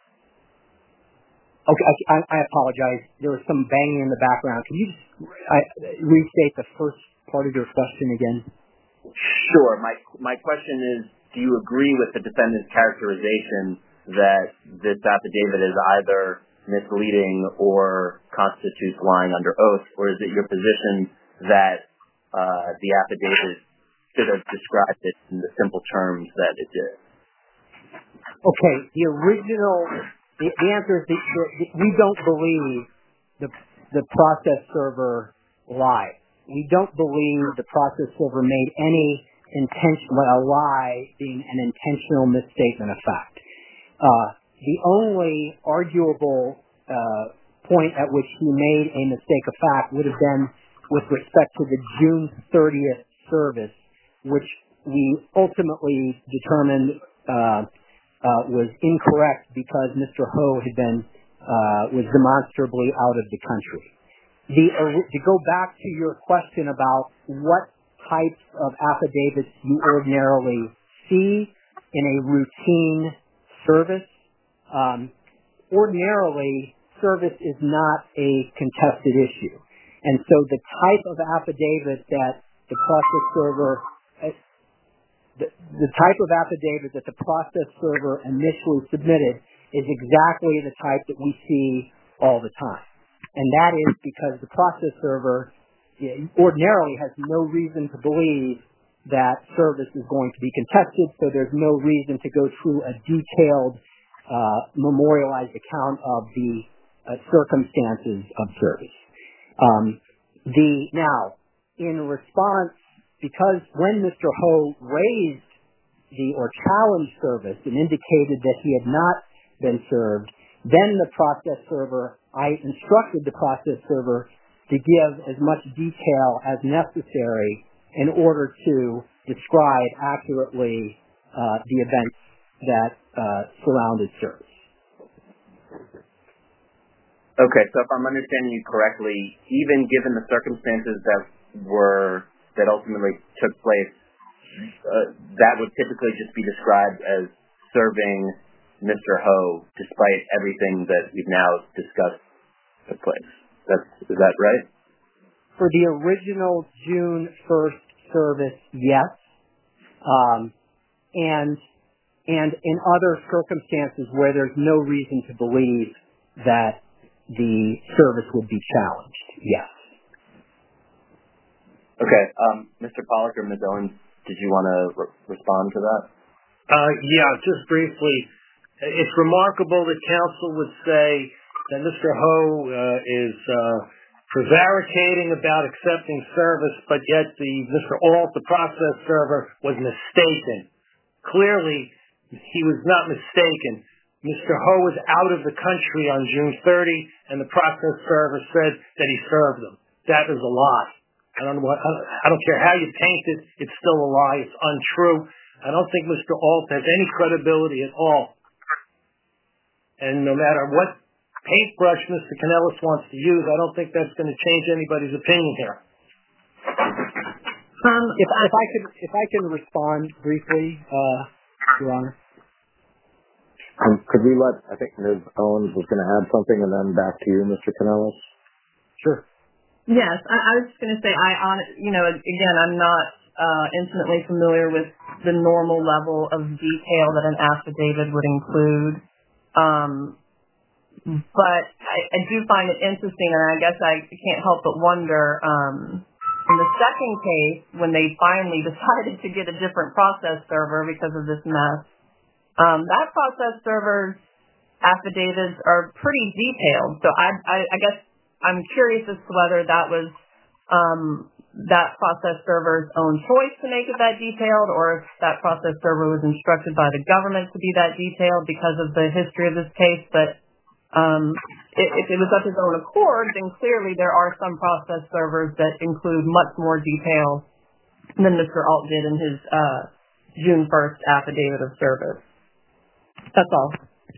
S4: Okay, I, I apologize. There was some banging in the background. Can you just I, restate the first part of your question again?
S8: Sure. My my question is, do you agree with the defendant's characterization that this affidavit is either misleading or constitutes lying under oath, or is it your position that uh, the affidavit should have described it in the simple terms that it did?
S4: Okay, the original, the, the answer is the, the, we don't believe the the process server lied. We don't believe the process server made any intention, a lie being an intentional misstatement of fact. Uh, the only arguable uh, point at which he made a mistake of fact would have been with respect to the June thirtieth service, which we ultimately determined uh, uh, was incorrect because Mister Ho had been uh, was demonstrably out of the country. The, uh, to go back to your question about what types of affidavits you ordinarily see in a routine service, um, ordinarily service is not a contested issue. And so the type of affidavit that the process server, uh, the, the type of affidavit that the process server initially submitted is exactly the type that we see all the time. And that is because the process server ordinarily has no reason to believe that service is going to be contested, so there's no reason to go through a detailed, uh, memorialized account of the uh, circumstances of service. Um, the now, in response, because when Mister Ho raised the or challenged service and indicated that he had not been served, then the process server, I instructed the process server to give as much detail as necessary in order to describe accurately uh, the events that uh, surrounded service.
S8: Okay, so if I'm understanding you correctly, even given the circumstances that were that ultimately took place, uh, that would typically just be described as serving Mister Ho, despite everything that we've now discussed took place. That's, is that right?
S4: For the original June first service, yes. Um, and and in other circumstances where there's no reason to believe that the service would be challenged, yes.
S8: Okay. Um, Mister Pollack or Miz Owens, did you want to re- respond to that?
S6: Uh, yeah, just briefly. It's remarkable that counsel would say that Mister Ho uh, is uh, prevaricating about accepting service, but yet the Mister Alt, the process server, was mistaken. Clearly, he was not mistaken. Mister Ho was out of the country on June thirtieth, and the process server said that he served them. That is a lie. I don't know what, I don't care how you paint it, it's still a lie. It's untrue. I don't think Mister Alt has any credibility at all. And no matter what paintbrush Mister Kanellis wants to use, I don't think that's going to change anybody's opinion here.
S4: Um, if, if I could, if I can respond briefly, uh, Your Honor.
S2: Um, could we let, I think Miz Owens was going to add something, and then back to you, Mister Kanellis.
S4: Sure.
S7: Yes, I, I was just going to say, I, on, you know, again, I'm not uh, intimately familiar with the normal level of detail that an affidavit would include. Um, but I, I do find it interesting, and I guess I can't help but wonder, um, in the second case, when they finally decided to get a different process server because of this mess, um, that process server's affidavits are pretty detailed. So I, I, I guess I'm curious as to whether that was um, that process server's own choice to make it that detailed, or if that process server was instructed by the government to be that detailed because of the history of this case. But um, if, if it was of his own accord, then clearly there are some process servers that include much more detail than Mister Alt did in his uh, June first affidavit of service. That's all.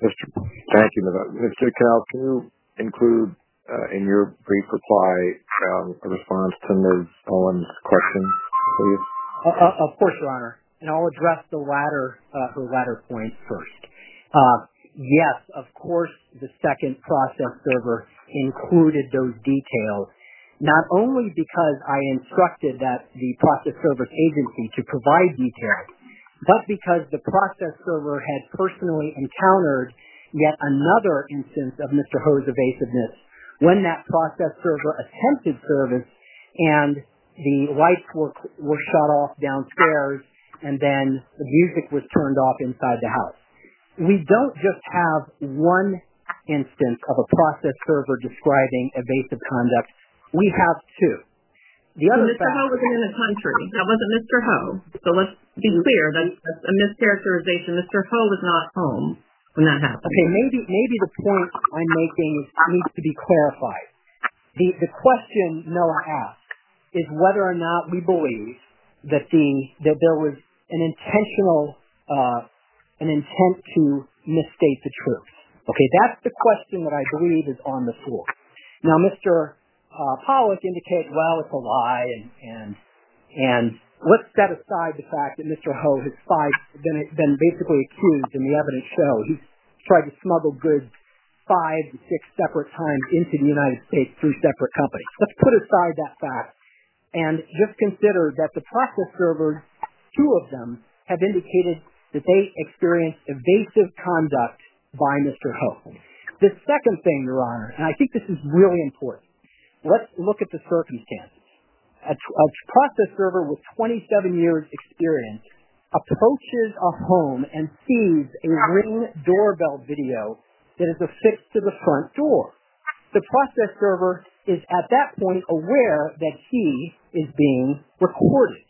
S2: Thank you, Mister Cannell. Can you include uh, in your brief reply um, a response to Miz Owens' question, please?
S4: Uh, uh, of course, Your Honor. And I'll address the latter, uh, her latter point first. Uh, yes, of course, the second process server included those details, not only because I instructed that the process server's agency to provide details, but because the process server had personally encountered yet another instance of Mister Ho's evasiveness when that process server attempted service and the lights were were shut off downstairs and then the music was turned off inside the house. We don't just have one instance of a process server describing evasive conduct. We have two. The other
S7: Mister
S4: fact,
S7: Ho wasn't in the country. That wasn't Mister Ho. So let's be clear. That's, that's a mischaracterization. Mister Ho was not home when that happened.
S4: Okay, maybe maybe the point I'm making needs to be clarified. The the question Noah asked is whether or not we believe that the that there was an intentional uh, an intent to misstate the truth. Okay, that's the question that I believe is on the floor. Now, Mister Uh, Pollack indicates, well, it's a lie, and and and let's set aside the fact that Mister Ho has five, been been basically accused, and the evidence show he's tried to smuggle goods five to six separate times into the United States through separate companies. Let's put aside that fact and just consider that the process servers, two of them, have indicated that they experienced evasive conduct by Mister Ho. The second thing, Your Honor, and I think this is really important, let's look at the circumstances. A, a process server with twenty-seven years experience approaches a home and sees a Ring doorbell video that is affixed to the front door. The process server is at that point aware that he is being recorded.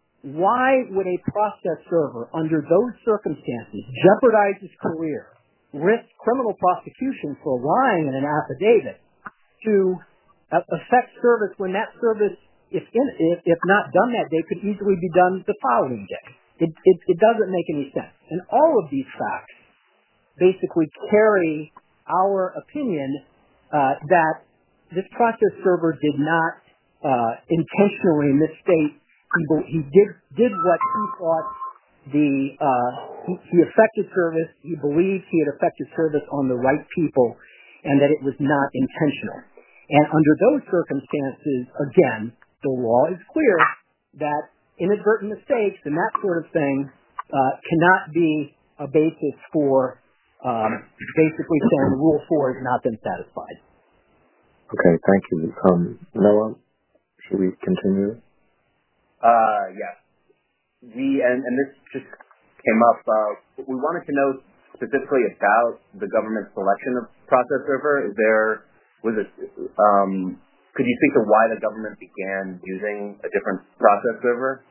S4: Why would a process server, under those circumstances, jeopardize his career, risk criminal prosecution for lying in an affidavit to affect service when that service, if, in, if if not done that day, could easily be done the following day? It, it, it doesn't make any sense. And all of these facts basically carry our opinion uh, that this process server did not uh, intentionally misstate. He, he did did what he thought the uh, he, he affected service. He believed he had affected service on the right people, and that it was not intentional. And under those circumstances, again, the law is clear that inadvertent mistakes and that sort of thing uh, cannot be a basis for um, basically saying Rule four has not been satisfied.
S2: Okay, thank you. Um, Noah, should we continue?
S8: Uh, yes. We, and, and this just came up, uh, we wanted to know specifically about the government's selection of process server. Is there Was it, um, could you speak to why the government began using a different process server?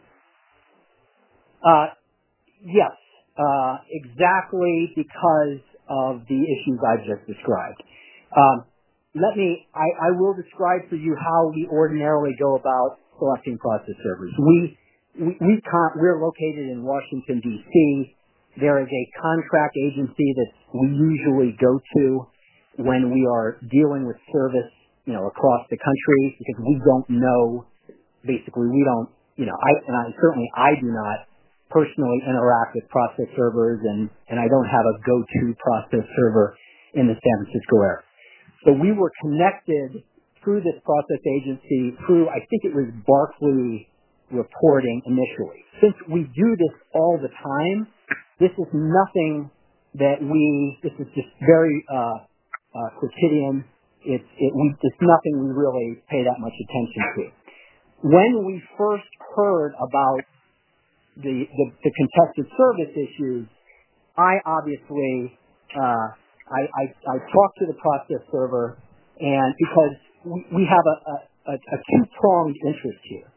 S4: Uh, yes, uh, exactly because of the issues I just described. Um, let me, I, I will describe for you how we ordinarily go about selecting process servers. We, we, we con- we're located in Washington, D C There is a contract agency that we usually go to when we are dealing with service, you know, across the country, because we don't know, basically we don't, you know, I, and I certainly I do not personally interact with process servers, and, and I don't have a go-to process server in the San Francisco area. So we were connected through this process agency, through, I think it was Barclay reporting initially. Since we do this all the time, this is nothing that we, this is just very, uh, Uh, quotidian. It's it, we, it's nothing we really pay that much attention to. When we first heard about the the, the contested service issues, I obviously uh, I, I I talked to the process server, and because we, we have a, a, a two pronged interest here.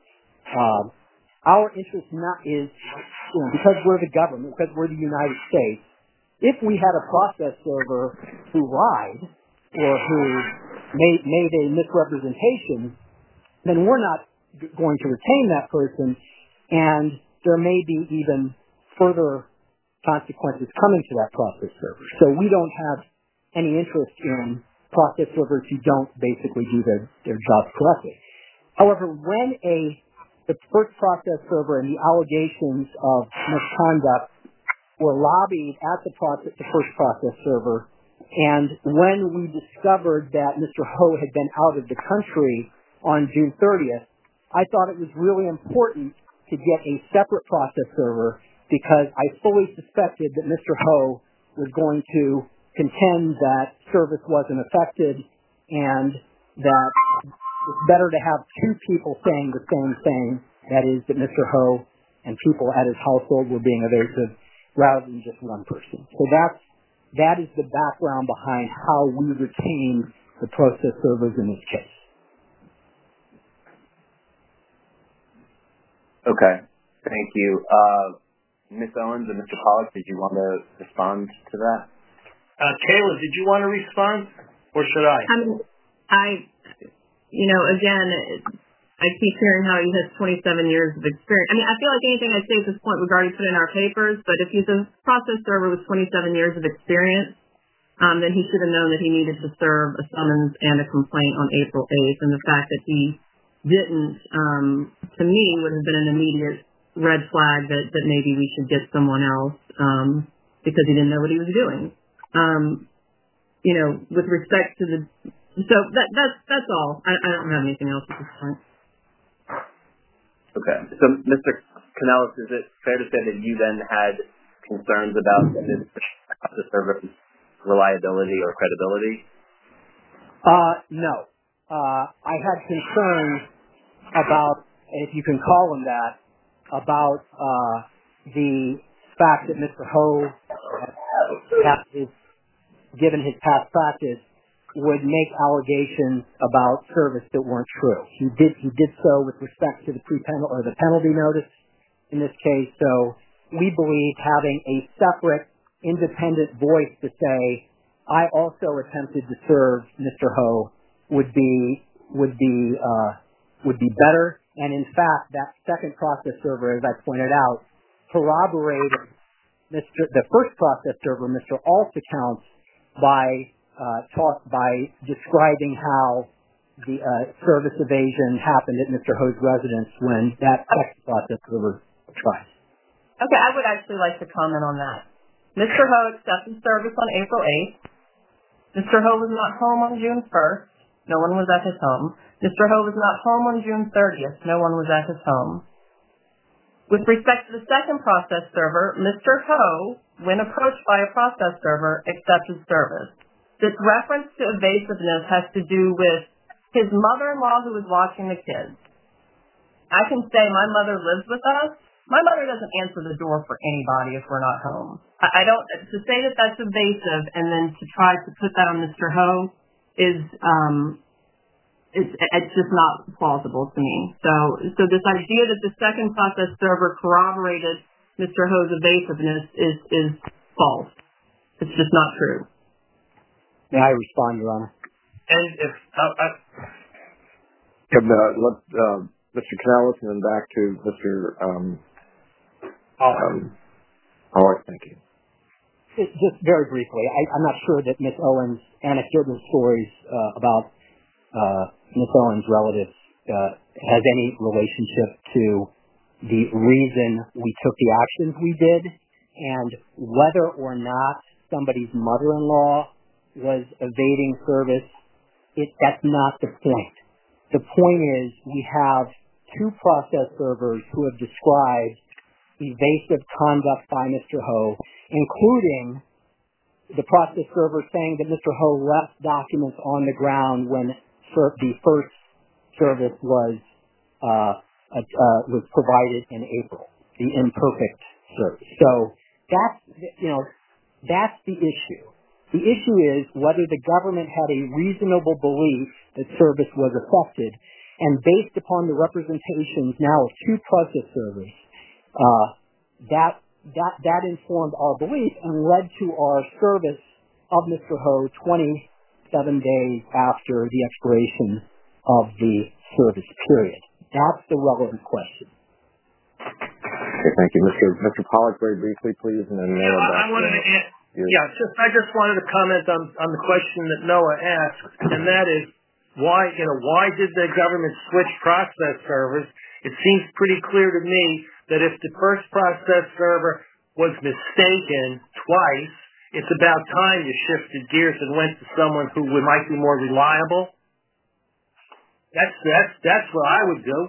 S4: Uh, our interest not is, you know, because we're the government, because we're the United States, if we had a process server who lied or who made, made a misrepresentation, then we're not g- going to retain that person, and there may be even further consequences coming to that process server. So we don't have any interest in process servers who don't basically do their, their jobs correctly. However, when a the first process server and the allegations of misconduct were lobbied at the, process, the first process server, and when we discovered that Mister Ho had been out of the country on June thirtieth, I thought it was really important to get a separate process server because I fully suspected that Mister Ho was going to contend that service wasn't affected and that it's better to have two people saying the same thing, that is that Mister Ho and people at his household were being evasive, rather than just one person. So that's, that is the background behind how we retained the process servers in this case.
S8: Okay. Thank you. Uh, Miz Owens and Mister Pollack, did you want to respond to that?
S6: Uh, Kayla, did you want to respond, or should I?
S7: I mean, I, you know, again, I keep hearing how he has twenty-seven years of experience. I mean, I feel like anything I say at this point we've already put in our papers, but if he's a process server with twenty-seven years of experience, um, then he should have known that he needed to serve a summons and a complaint on April eighth, and the fact that he didn't, um, to me, would have been an immediate red flag that, that maybe we should get someone else, um, because he didn't know what he was doing. Um, you know, with respect to the, so that, that's, that's all. I, I don't have anything else at this point.
S8: Okay. So, Mister Kanellis, is it fair to say that you then had concerns about this process server's reliability or credibility?
S4: Uh, no. Uh, I had concerns about, if you can call them that, about uh, the fact that Mister Ho, uh, his, given his past practice, would make allegations about service that weren't true. He did he did so with respect to the pre-penalty or the penalty notice in this case. So we believe having a separate, independent voice to say, I also attempted to serve Mister Ho would be would be uh, would be better. And in fact, that second process server, as I pointed out, corroborated Mister the first process server, Mister Alt's accounts by uh, talk by describing how the uh, service evasion happened at Mister Ho's residence when that second process server tried.
S7: Okay, I would actually like to comment on that. Mister Ho accepted service on April eighth. Mister Ho was not home on June first. No one was at his home. Mister Ho was not home on June thirtieth. No one was at his home. With respect to the second process server, Mister Ho, when approached by a process server, accepted service. This reference to evasiveness has to do with his mother-in-law who was watching the kids. I can say my mother lives with us. My mother doesn't answer the door for anybody if we're not home. I, I don't, to say that that's evasive and then to try to put that on Mister Ho is, um, it's, it's just not plausible to me. So, so this idea that the second process server corroborated Mister Ho's evasiveness is, is false. It's just not true.
S4: May I respond, Your Honor?
S6: And if, uh, uh,
S2: Can, uh, let, uh, Mister Kanellis and then back to Mister Um, um, all right, thank you.
S4: Just very briefly, I, I'm not sure that Miz Owens' anecdotal stories uh, about uh, Miz Owens' relatives uh, has any relationship to the reason we took the actions we did, and whether or not somebody's mother-in-law was evading service, it, that's not the point. The point is we have two process servers who have described evasive conduct by Mister Ho, including the process server saying that Mister Ho left documents on the ground when ser- the first service was uh, uh, was provided in April, the imperfect service. So that's, you know, that's the issue. The issue is whether the government had a reasonable belief that service was affected. and based upon the representations now of two process servers, uh, that that that informed our belief and led to our service of Mister Ho twenty-seven days after the expiration of the service period. That's the relevant question.
S2: Okay, thank you. Mister Mister Pollack, very briefly, please, and then
S6: yeah, I, I wanted to ask, yeah, just I just wanted to comment on, on the question that Noah asked, and that is why you know why did the government switch process servers? It seems pretty clear to me that if the first process server was mistaken twice, it's about time you shifted gears and went to someone who might be more reliable. That's that's that's what I would do.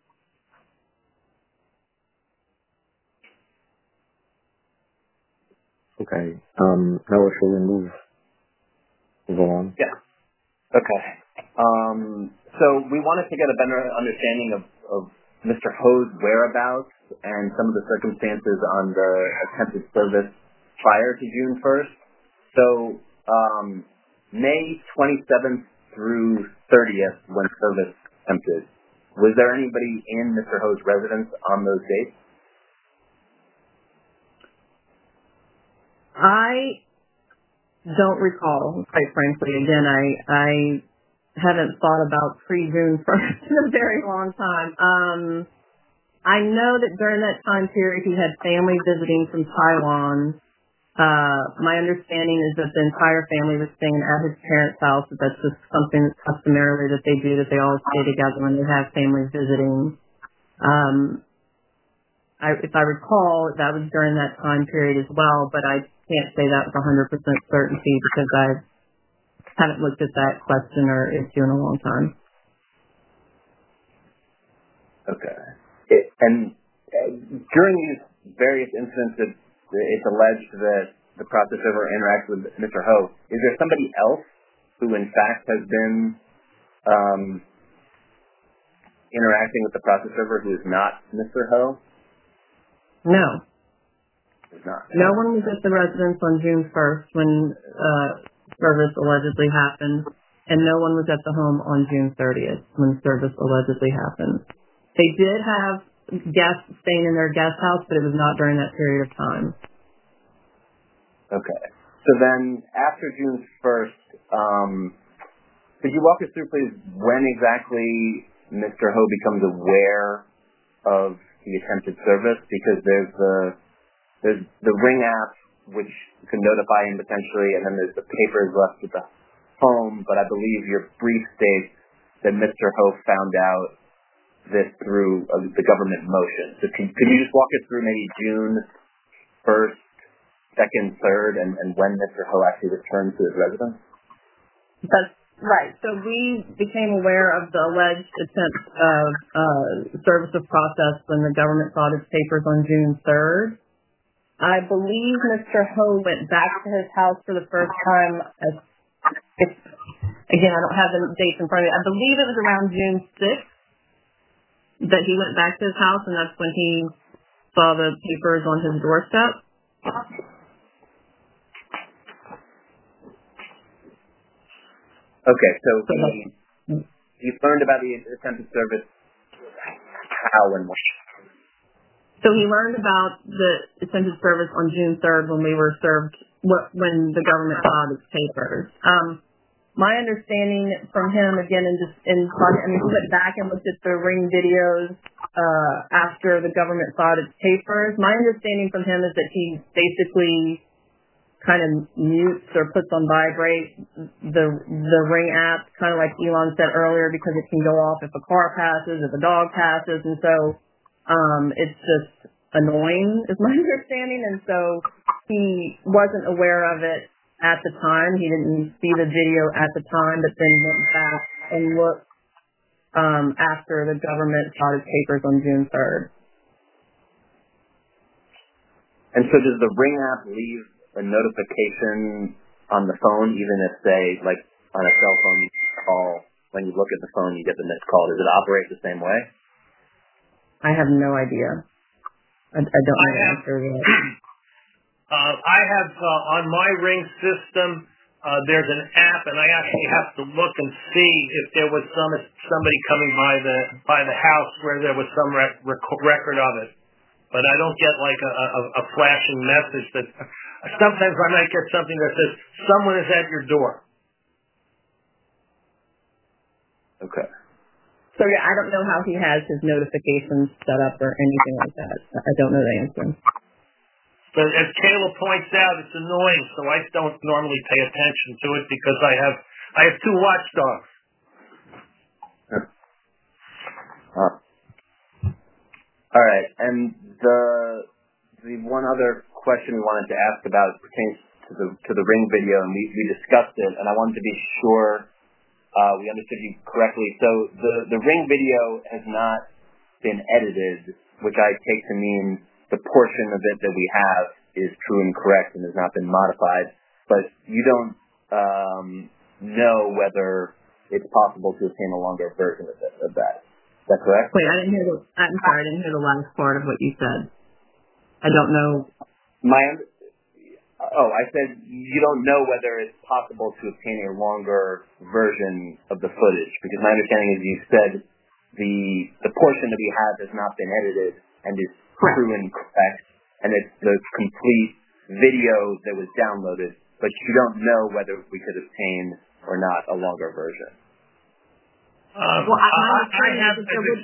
S2: Okay. Um, Noah, shall we move, move on?
S8: Yeah. Okay. Um, so we wanted to get a better understanding of, of Mister Ho's whereabouts and some of the circumstances on the attempted service prior to June first. So um, May twenty-seventh through thirtieth, when service attempted, was there anybody in Mister Ho's residence on those dates?
S7: I don't recall, quite frankly. Again, I I haven't thought about pre-June first in a very long time. Um, I know that during that time period he had family visiting from Taiwan. Uh, my understanding is that the entire family was staying at his parents' house. That that's just something that's customarily that they do, that they all stay together when they have families visiting. Um, I, if I recall, that was during that time period as well, but I can't say that with one hundred percent certainty because I haven't looked at that question or issue in a long time.
S8: Okay. It, and uh, during these various incidents, it's alleged that the process server interacts with Mister Ho. Is there somebody else who, in fact, has been um, interacting with the process server who is not Mister Ho?
S7: No.
S8: Is not.
S7: No one was at the residence on June first when uh, service allegedly happened, and no one was at the home on June thirtieth when service allegedly happened. They did have guests staying in their guest house, but it was not during that period of time.
S8: Okay. So then, after June first, um, could you walk us through, please, when exactly Mister Ho becomes aware of the attempted service? Because there's the there's the Ring app, which can notify him potentially, and then there's the papers left at the home. But I believe your brief states that Mister Ho found out this through uh, the government motion. So can, could you just walk us through maybe June first, second, third, and, and when Mister Ho actually returned to his residence?
S7: That's right. So we became aware of the alleged attempt of uh, service of process when the government sought his papers on June third. I believe Mister Ho went back to his house for the first time. As, if, again, I don't have the dates in front of me. I believe it was around June sixth that he went back to his house, and that's when he saw the papers on his doorstep.
S8: Okay, so he, he learned about the attempted service how and when?
S7: So he learned about the attempted service on June third when we were served, when the government filed its papers. Um, my understanding from him, again, in just in, I mean, he went back and looked at the Ring videos uh, after the government filed its papers. My understanding from him is that he basically kind of mutes or puts on vibrate the the Ring app, kind of like Elon said earlier, because it can go off if a car passes, if a dog passes, and so um, it's just annoying, is my understanding. And so he wasn't aware of it at the time. He didn't see the video at the time, but then went back and looked um, after the government filed its papers on June third.
S8: And so does the Ring app leave a notification on the phone, even if, say, like on a cell phone, you call, when you look at the phone, you get the missed call? Does it operate the same way?
S7: I have no idea. I, I don't know the answer to that.
S6: Uh, I have uh, on my Ring system, uh, there's an app, and I actually have to look and see if there was some somebody coming by the by the house where there was some rec- rec- record of it. But I don't get like a, a, a flashing message that. Sometimes I might get something that says someone is at your door.
S8: Okay.
S7: So yeah, I don't know how he has his notifications set up or anything like that. I don't know the answer.
S6: But as Kayla points out, it's annoying, so I don't normally pay attention to it because I have I have two watchdogs.
S8: Uh, all right, and the the one other question we wanted to ask about pertains to the to the Ring video, and we, we discussed it, and I wanted to be sure uh, we understood you correctly. So the the Ring video has not been edited, which I take to mean the portion of it that we have is true and correct and has not been modified, but you don't um, know whether it's possible to obtain a longer version of, it, of that. Is that correct?
S7: Wait, I didn't hear the. I'm sorry, I didn't hear the last part of what you said. I don't know.
S8: My oh, I said you don't know whether it's possible to obtain a longer version of the footage because my understanding is you said the the portion that we have has not been edited and is
S7: Correct.
S8: true and correct, and it's the complete video that was downloaded, but you don't know whether we could obtain or not a longer version.
S6: Um,
S7: well, I, my,
S6: I, I have.
S7: that would,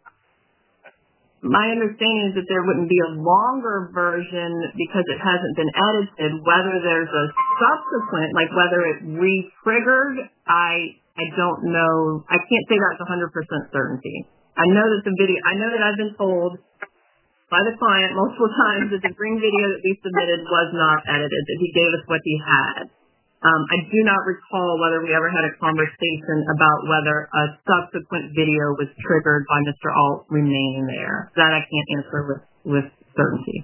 S7: my understanding is that there wouldn't be a longer version because it hasn't been edited. Whether there's a subsequent, like whether it re-triggered, I I don't know. I can't say that with one hundred percent certainty. I know that the video. I know that I've been told by the client multiple times that the Ring video that we submitted was not edited. That he gave us what he had. Um, I do not recall whether we ever had a conversation about whether a subsequent video was triggered by Mister Alt remaining there. That I can't answer with, with certainty.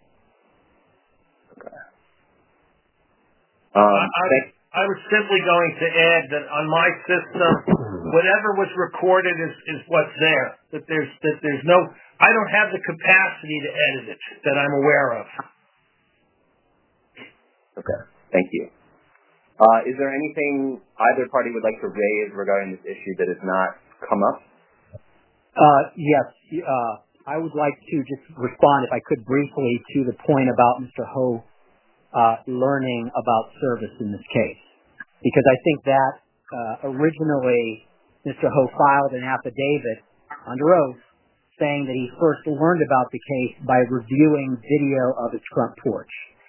S8: Okay. Um,
S6: I, I was simply going to add that on my system, whatever was recorded is, is what's there. That there's that there's no. I don't have the capacity to edit it that I'm aware of.
S8: Okay. Thank you. Uh, is there anything either party would like to raise regarding this issue that has not come up?
S4: Uh, yes. Uh, I would like to just respond, if I could, briefly to the point about Mister Ho uh, learning about service in this case. Because I think that uh, originally Mister Ho filed an affidavit under oath saying that he first learned about the case by reviewing video of his front porch.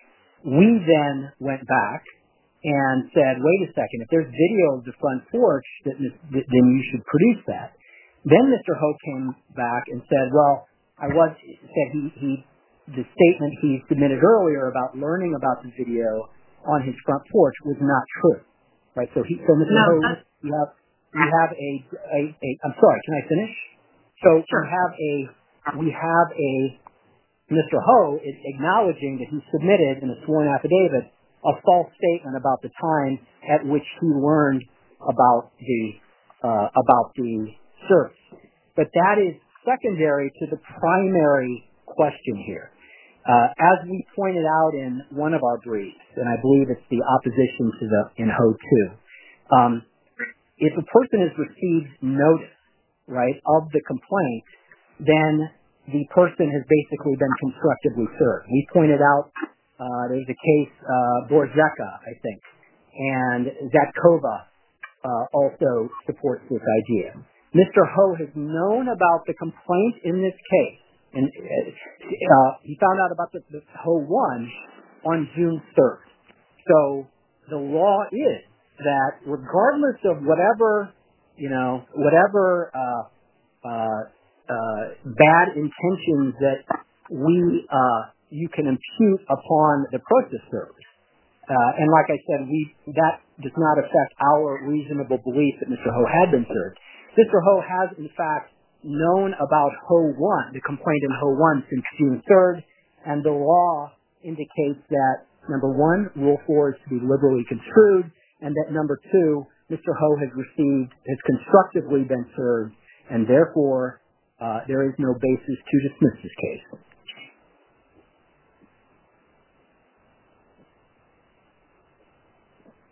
S4: We then went back and said, wait a second, if there's video of the front porch, then you should produce that. Then Mister Ho came back and said, well, I was, said he, he, the statement he submitted earlier about learning about the video on his front porch was not true. Right? So he, so Mister
S7: No,
S4: Ho, we have, we have a, a, a, I'm sorry, can I finish? So
S7: Sure.
S4: we have a, we have a, Mister Ho is acknowledging that he submitted in a sworn affidavit a false statement about the time at which he learned about the uh, about the service. But that is secondary to the primary question here. Uh, as we pointed out in one of our briefs, and I believe it's the opposition to the in Ho two, um, if a person has received notice, right, of the complaint, then the person has basically been constructively served. We pointed out Uh, there's a case, uh, Borzeka, I think, and Zatkova uh, also supports this idea. Mister Ho has known about the complaint in this case, and uh, he found out about the, the Ho one on June third. So the law is that regardless of whatever, you know, whatever uh, uh, uh, bad intentions that we uh, you can impute upon the process servers. Uh, and like I said, we that does not affect our reasonable belief that Mister Ho had been served. Mister Ho has, in fact, known about Ho one, the complaint in Ho one, since June third, and the law indicates that, number one, Rule four is to be liberally construed, and that, number two, Mister Ho has received, has constructively been served, and therefore uh, there is no basis to dismiss this case.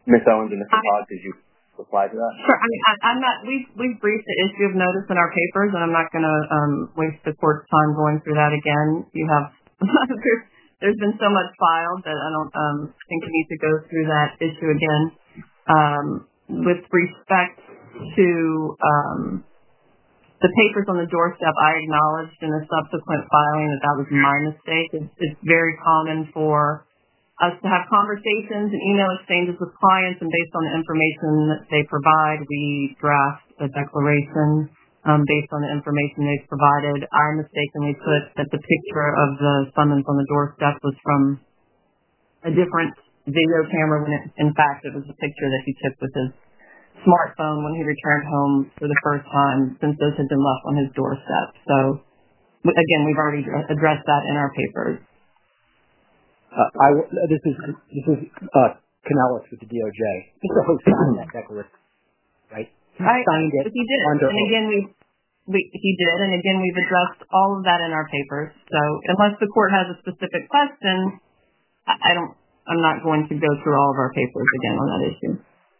S8: Miz Owens and Mister Pollack, did you reply to that?
S7: Sure. I mean, I, I'm not. We've we've briefed the issue of notice in our papers, and I'm not going to um, waste the court's time going through that again. You have there's, there's been so much filed that I don't um, think we need to go through that issue again. Um, with respect to um, the papers on the doorstep, I acknowledged in a subsequent filing that that was my mistake. It's, it's very common for us to have conversations and email exchanges with clients, and based on the information that they provide, we draft a declaration um, based on the information they've provided. I mistakenly put that the picture of the summons on the doorstep was from a different video camera when it, in fact, it was a picture that he took with his smartphone when he returned home for the first time, since those had been left on his doorstep. So, again, we've already addressed that in our papers.
S4: Uh, I, this is this is uh, Kanellis with the D O J. Mister Host signed that declaration, right? He
S7: I,
S4: signed it
S7: he did,
S4: under
S7: and again, we, we he did, and again, we've addressed all of that in our papers. So, unless the court has a specific question, I, I don't. I'm not going to go through all of our papers again on that issue.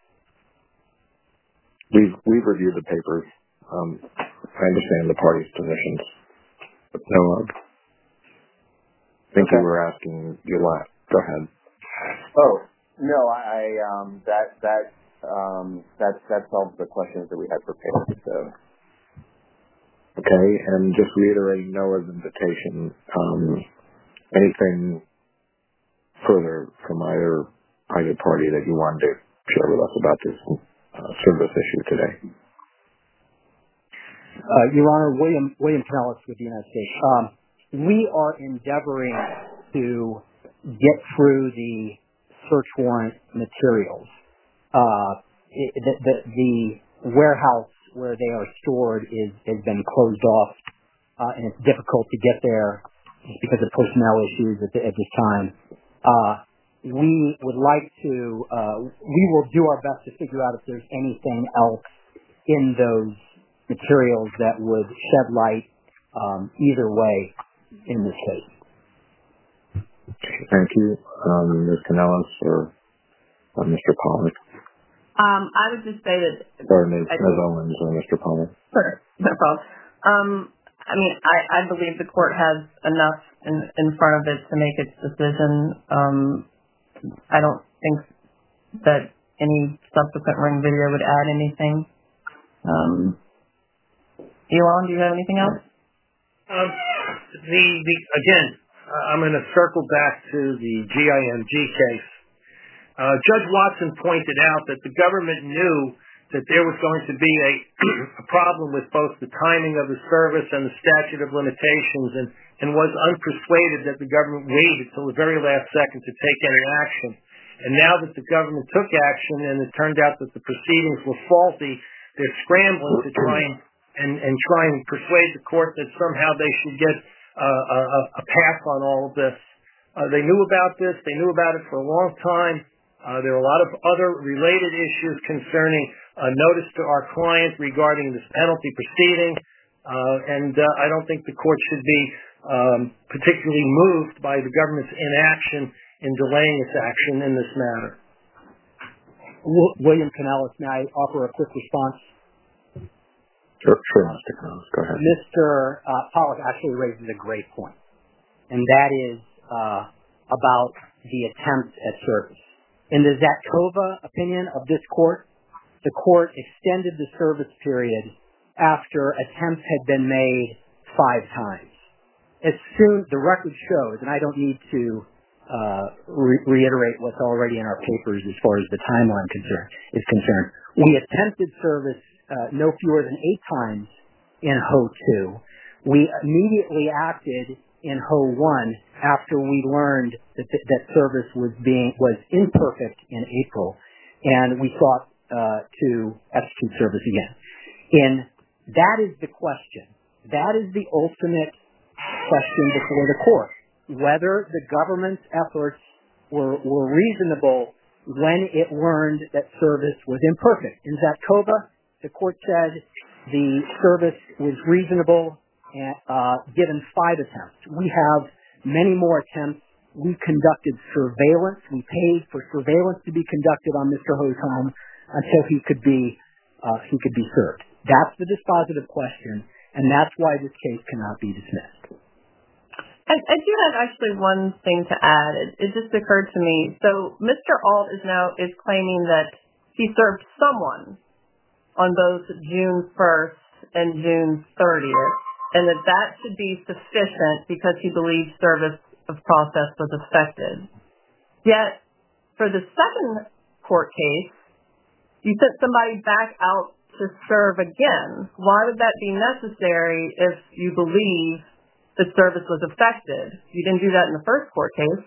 S2: We've we've reviewed the papers. Um, I understand the parties' positions. But no, uh, I think
S8: okay.
S2: you were asking your last. Go ahead.
S8: Oh no, I, I um that that um that that solves the questions that we had prepared. So
S2: okay, and just reiterating Noah's invitation. Um, anything further from either either party that you wanted to share with us about this uh, service issue today?
S4: Uh, Your Honor, William William Kanellis with the United States. Um, we are endeavoring to get through the search warrant materials. Uh, it, the, the, the warehouse where they are stored is has been closed off, uh, and it's difficult to get there just because of personnel issues at, the, at this time. Uh, we would like to, uh, we will do our best to figure out if there's anything else in those materials that would shed light um, either way in this case.
S2: Thank you, um, Miz Kanellis or uh, Mister Pollack.
S7: Um, I would just say that.
S2: Sorry, Miz Owens or Mister Pollack.
S7: Sure, no problem. Um, I mean, I, I believe the court has enough in, in front of it to make its decision. Um, I don't think that any subsequent ring video would add anything. Um, Elon, do you have anything else?
S6: Um, the, the again, uh, I'm going to circle back to the G I M G case. Uh, Judge Watson pointed out that the government knew that there was going to be a, a problem with both the timing of the service and the statute of limitations, and, and was unpersuaded that the government waited till the very last second to take any action. And now that the government took action and it turned out that the proceedings were faulty, they're scrambling to try and, and, and try and persuade the court that somehow they should get uh, a, a pass on all of this. Uh, they knew about this. They knew about it for a long time. Uh, there are a lot of other related issues concerning a notice to our client regarding this penalty proceeding, uh, and uh, I don't think the court should be um, particularly moved by the government's inaction in delaying its action in this matter.
S4: William Kanellis, may I offer a quick response?
S2: Sure, sure, Mister Kanellis, go ahead.
S4: Mister Uh, Pollack actually raises a great point, and that is uh, about the attempt at service. In the Zatkova opinion of this court, the court extended the service period after attempts had been made five times. As soon, the record shows, and I don't need to uh, re- reiterate what's already in our papers as far as the timeline concern, is concerned. We attempted service uh, no fewer than eight times in H O two. We immediately acted in H O one after we learned that th- that service was being was imperfect in April, and we sought uh, to execute service again. And that is the question. That is the ultimate question before the court: whether the government's efforts were were reasonable when it learned that service was imperfect. In Zatkova, the court said the service was reasonable. Uh, given five attempts. We have many more attempts we conducted surveillance. We paid for surveillance to be conducted on Mister Ho's home until he could be uh, he could be served. That's the dispositive question, and that's why this case cannot be dismissed.
S7: I, I do have actually one thing to add. It, it just occurred to me. So Mister Alt is now is claiming that he served someone on both June first and June thirtieth, and that that should be sufficient because he believes service of process was affected. Yet, for the second court case, you sent somebody back out to serve again. Why would that be necessary if you believe that service was affected? You didn't do that in the first court case.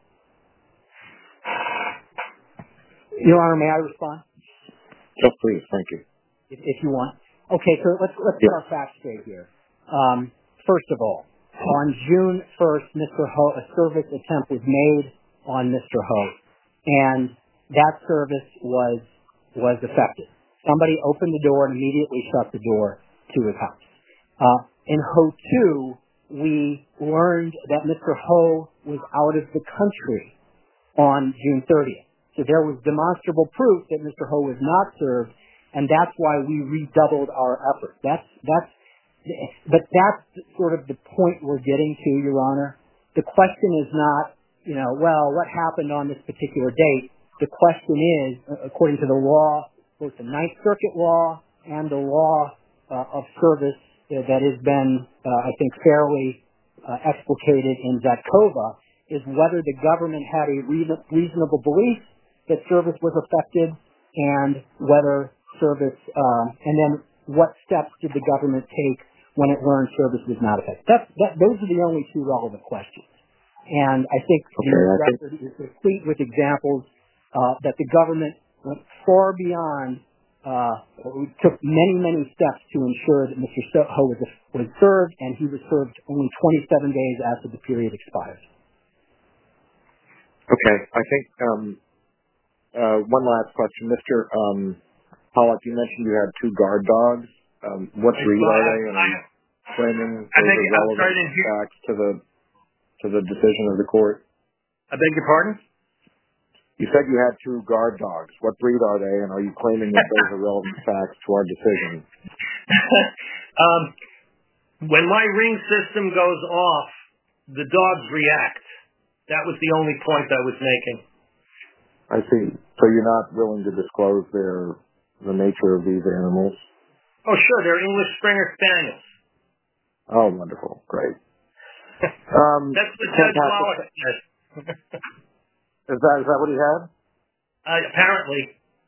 S4: Your Honor, may I respond?
S2: Yes, please. Thank you.
S4: If, if you want. Okay, so let's let's get our facts straight here. Um, first of all, on June first, Mister Ho, a service attempt was made on Mister Ho, and that service was was affected. Somebody opened the door and immediately shut the door to his house. Uh, in Ho two, we learned that Mister Ho was out of the country on June thirtieth. So there was demonstrable proof that Mister Ho was not served, and that's why we redoubled our efforts. That's that's, but that's sort of the point we're getting to, Your Honor. The question is not, you know, well, what happened on this particular date? The question is, according to the law, both the Ninth Circuit law and the law uh, of service uh, that has been, uh, I think, fairly uh, explicated in Zatkova, is whether the government had a reason, reasonable belief that service was affected, and whether service, uh, and then what steps did the government take when it learned service was not affected. That's, that, those are the only two relevant questions. And I think
S2: okay,
S4: the
S2: I
S4: record
S2: think...
S4: is replete with examples uh, that the government went far beyond, uh, we took many, many steps to ensure that Mister Ho was, was served, and he was served only twenty-seven days after the period expired.
S2: Okay, I think um, uh, one last question. Mister Um, Pollack, you mentioned you had two guard dogs. Um, what breed are they, and are you claiming those are relevant facts to the to the decision of the court?
S6: I beg your pardon?
S2: You said you had two guard dogs. What breed are they, and are you claiming that those are relevant facts to our decision?
S6: um, when my ring system goes off, the dogs react. That was the only point I was making.
S2: I see. So you're not willing to disclose their the nature of these animals?
S6: Oh, sure. They're English Springer Spaniels.
S2: Oh, wonderful. Great. Um,
S6: That's what Judge Wallach said.
S2: Is that, is that what he had?
S6: Uh, apparently.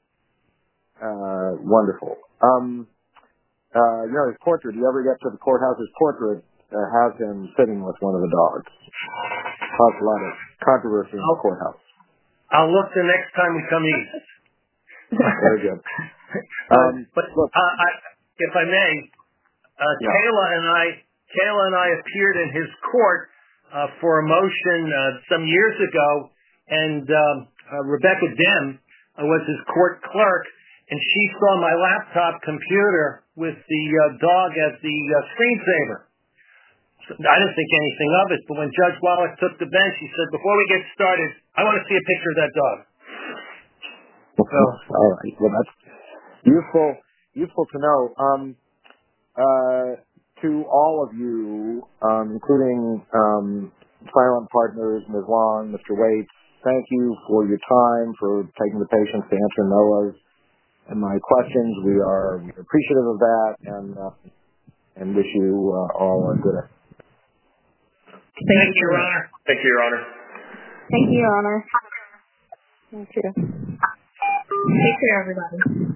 S2: Uh, wonderful. Um, uh, you know, his portrait, do you ever get to the courthouse? His portrait uh, has him sitting with one of the dogs. Caused a lot of controversy in the courthouse.
S6: I'll look the next time we come east.
S2: Very good.
S6: Um, but uh, I, if I may, uh,
S2: yeah.
S6: Kayla and I, Kayla and I appeared in his court uh, for a motion uh, some years ago, and um, uh, Rebecca Dim uh, was his court clerk, and she saw my laptop computer with the uh, dog as the uh, screensaver. So I didn't think anything of it, but when Judge Wallach took the bench, he said, "Before we get started, I want to see a picture of that dog." So,
S2: all right. Well, that's useful. Useful to know. Um, uh, to all of you, um, including um, silent partners, Miz Long, Mister Waits, thank you for your time, for taking the patience to answer Noah's and my questions. We are appreciative of that, and uh, and wish you uh, all a good.
S6: Thank you, Your Honor.
S5: Thank you, Your Honor.
S3: Thank you, Your Honor.
S1: Thank you.
S3: Take care, everybody.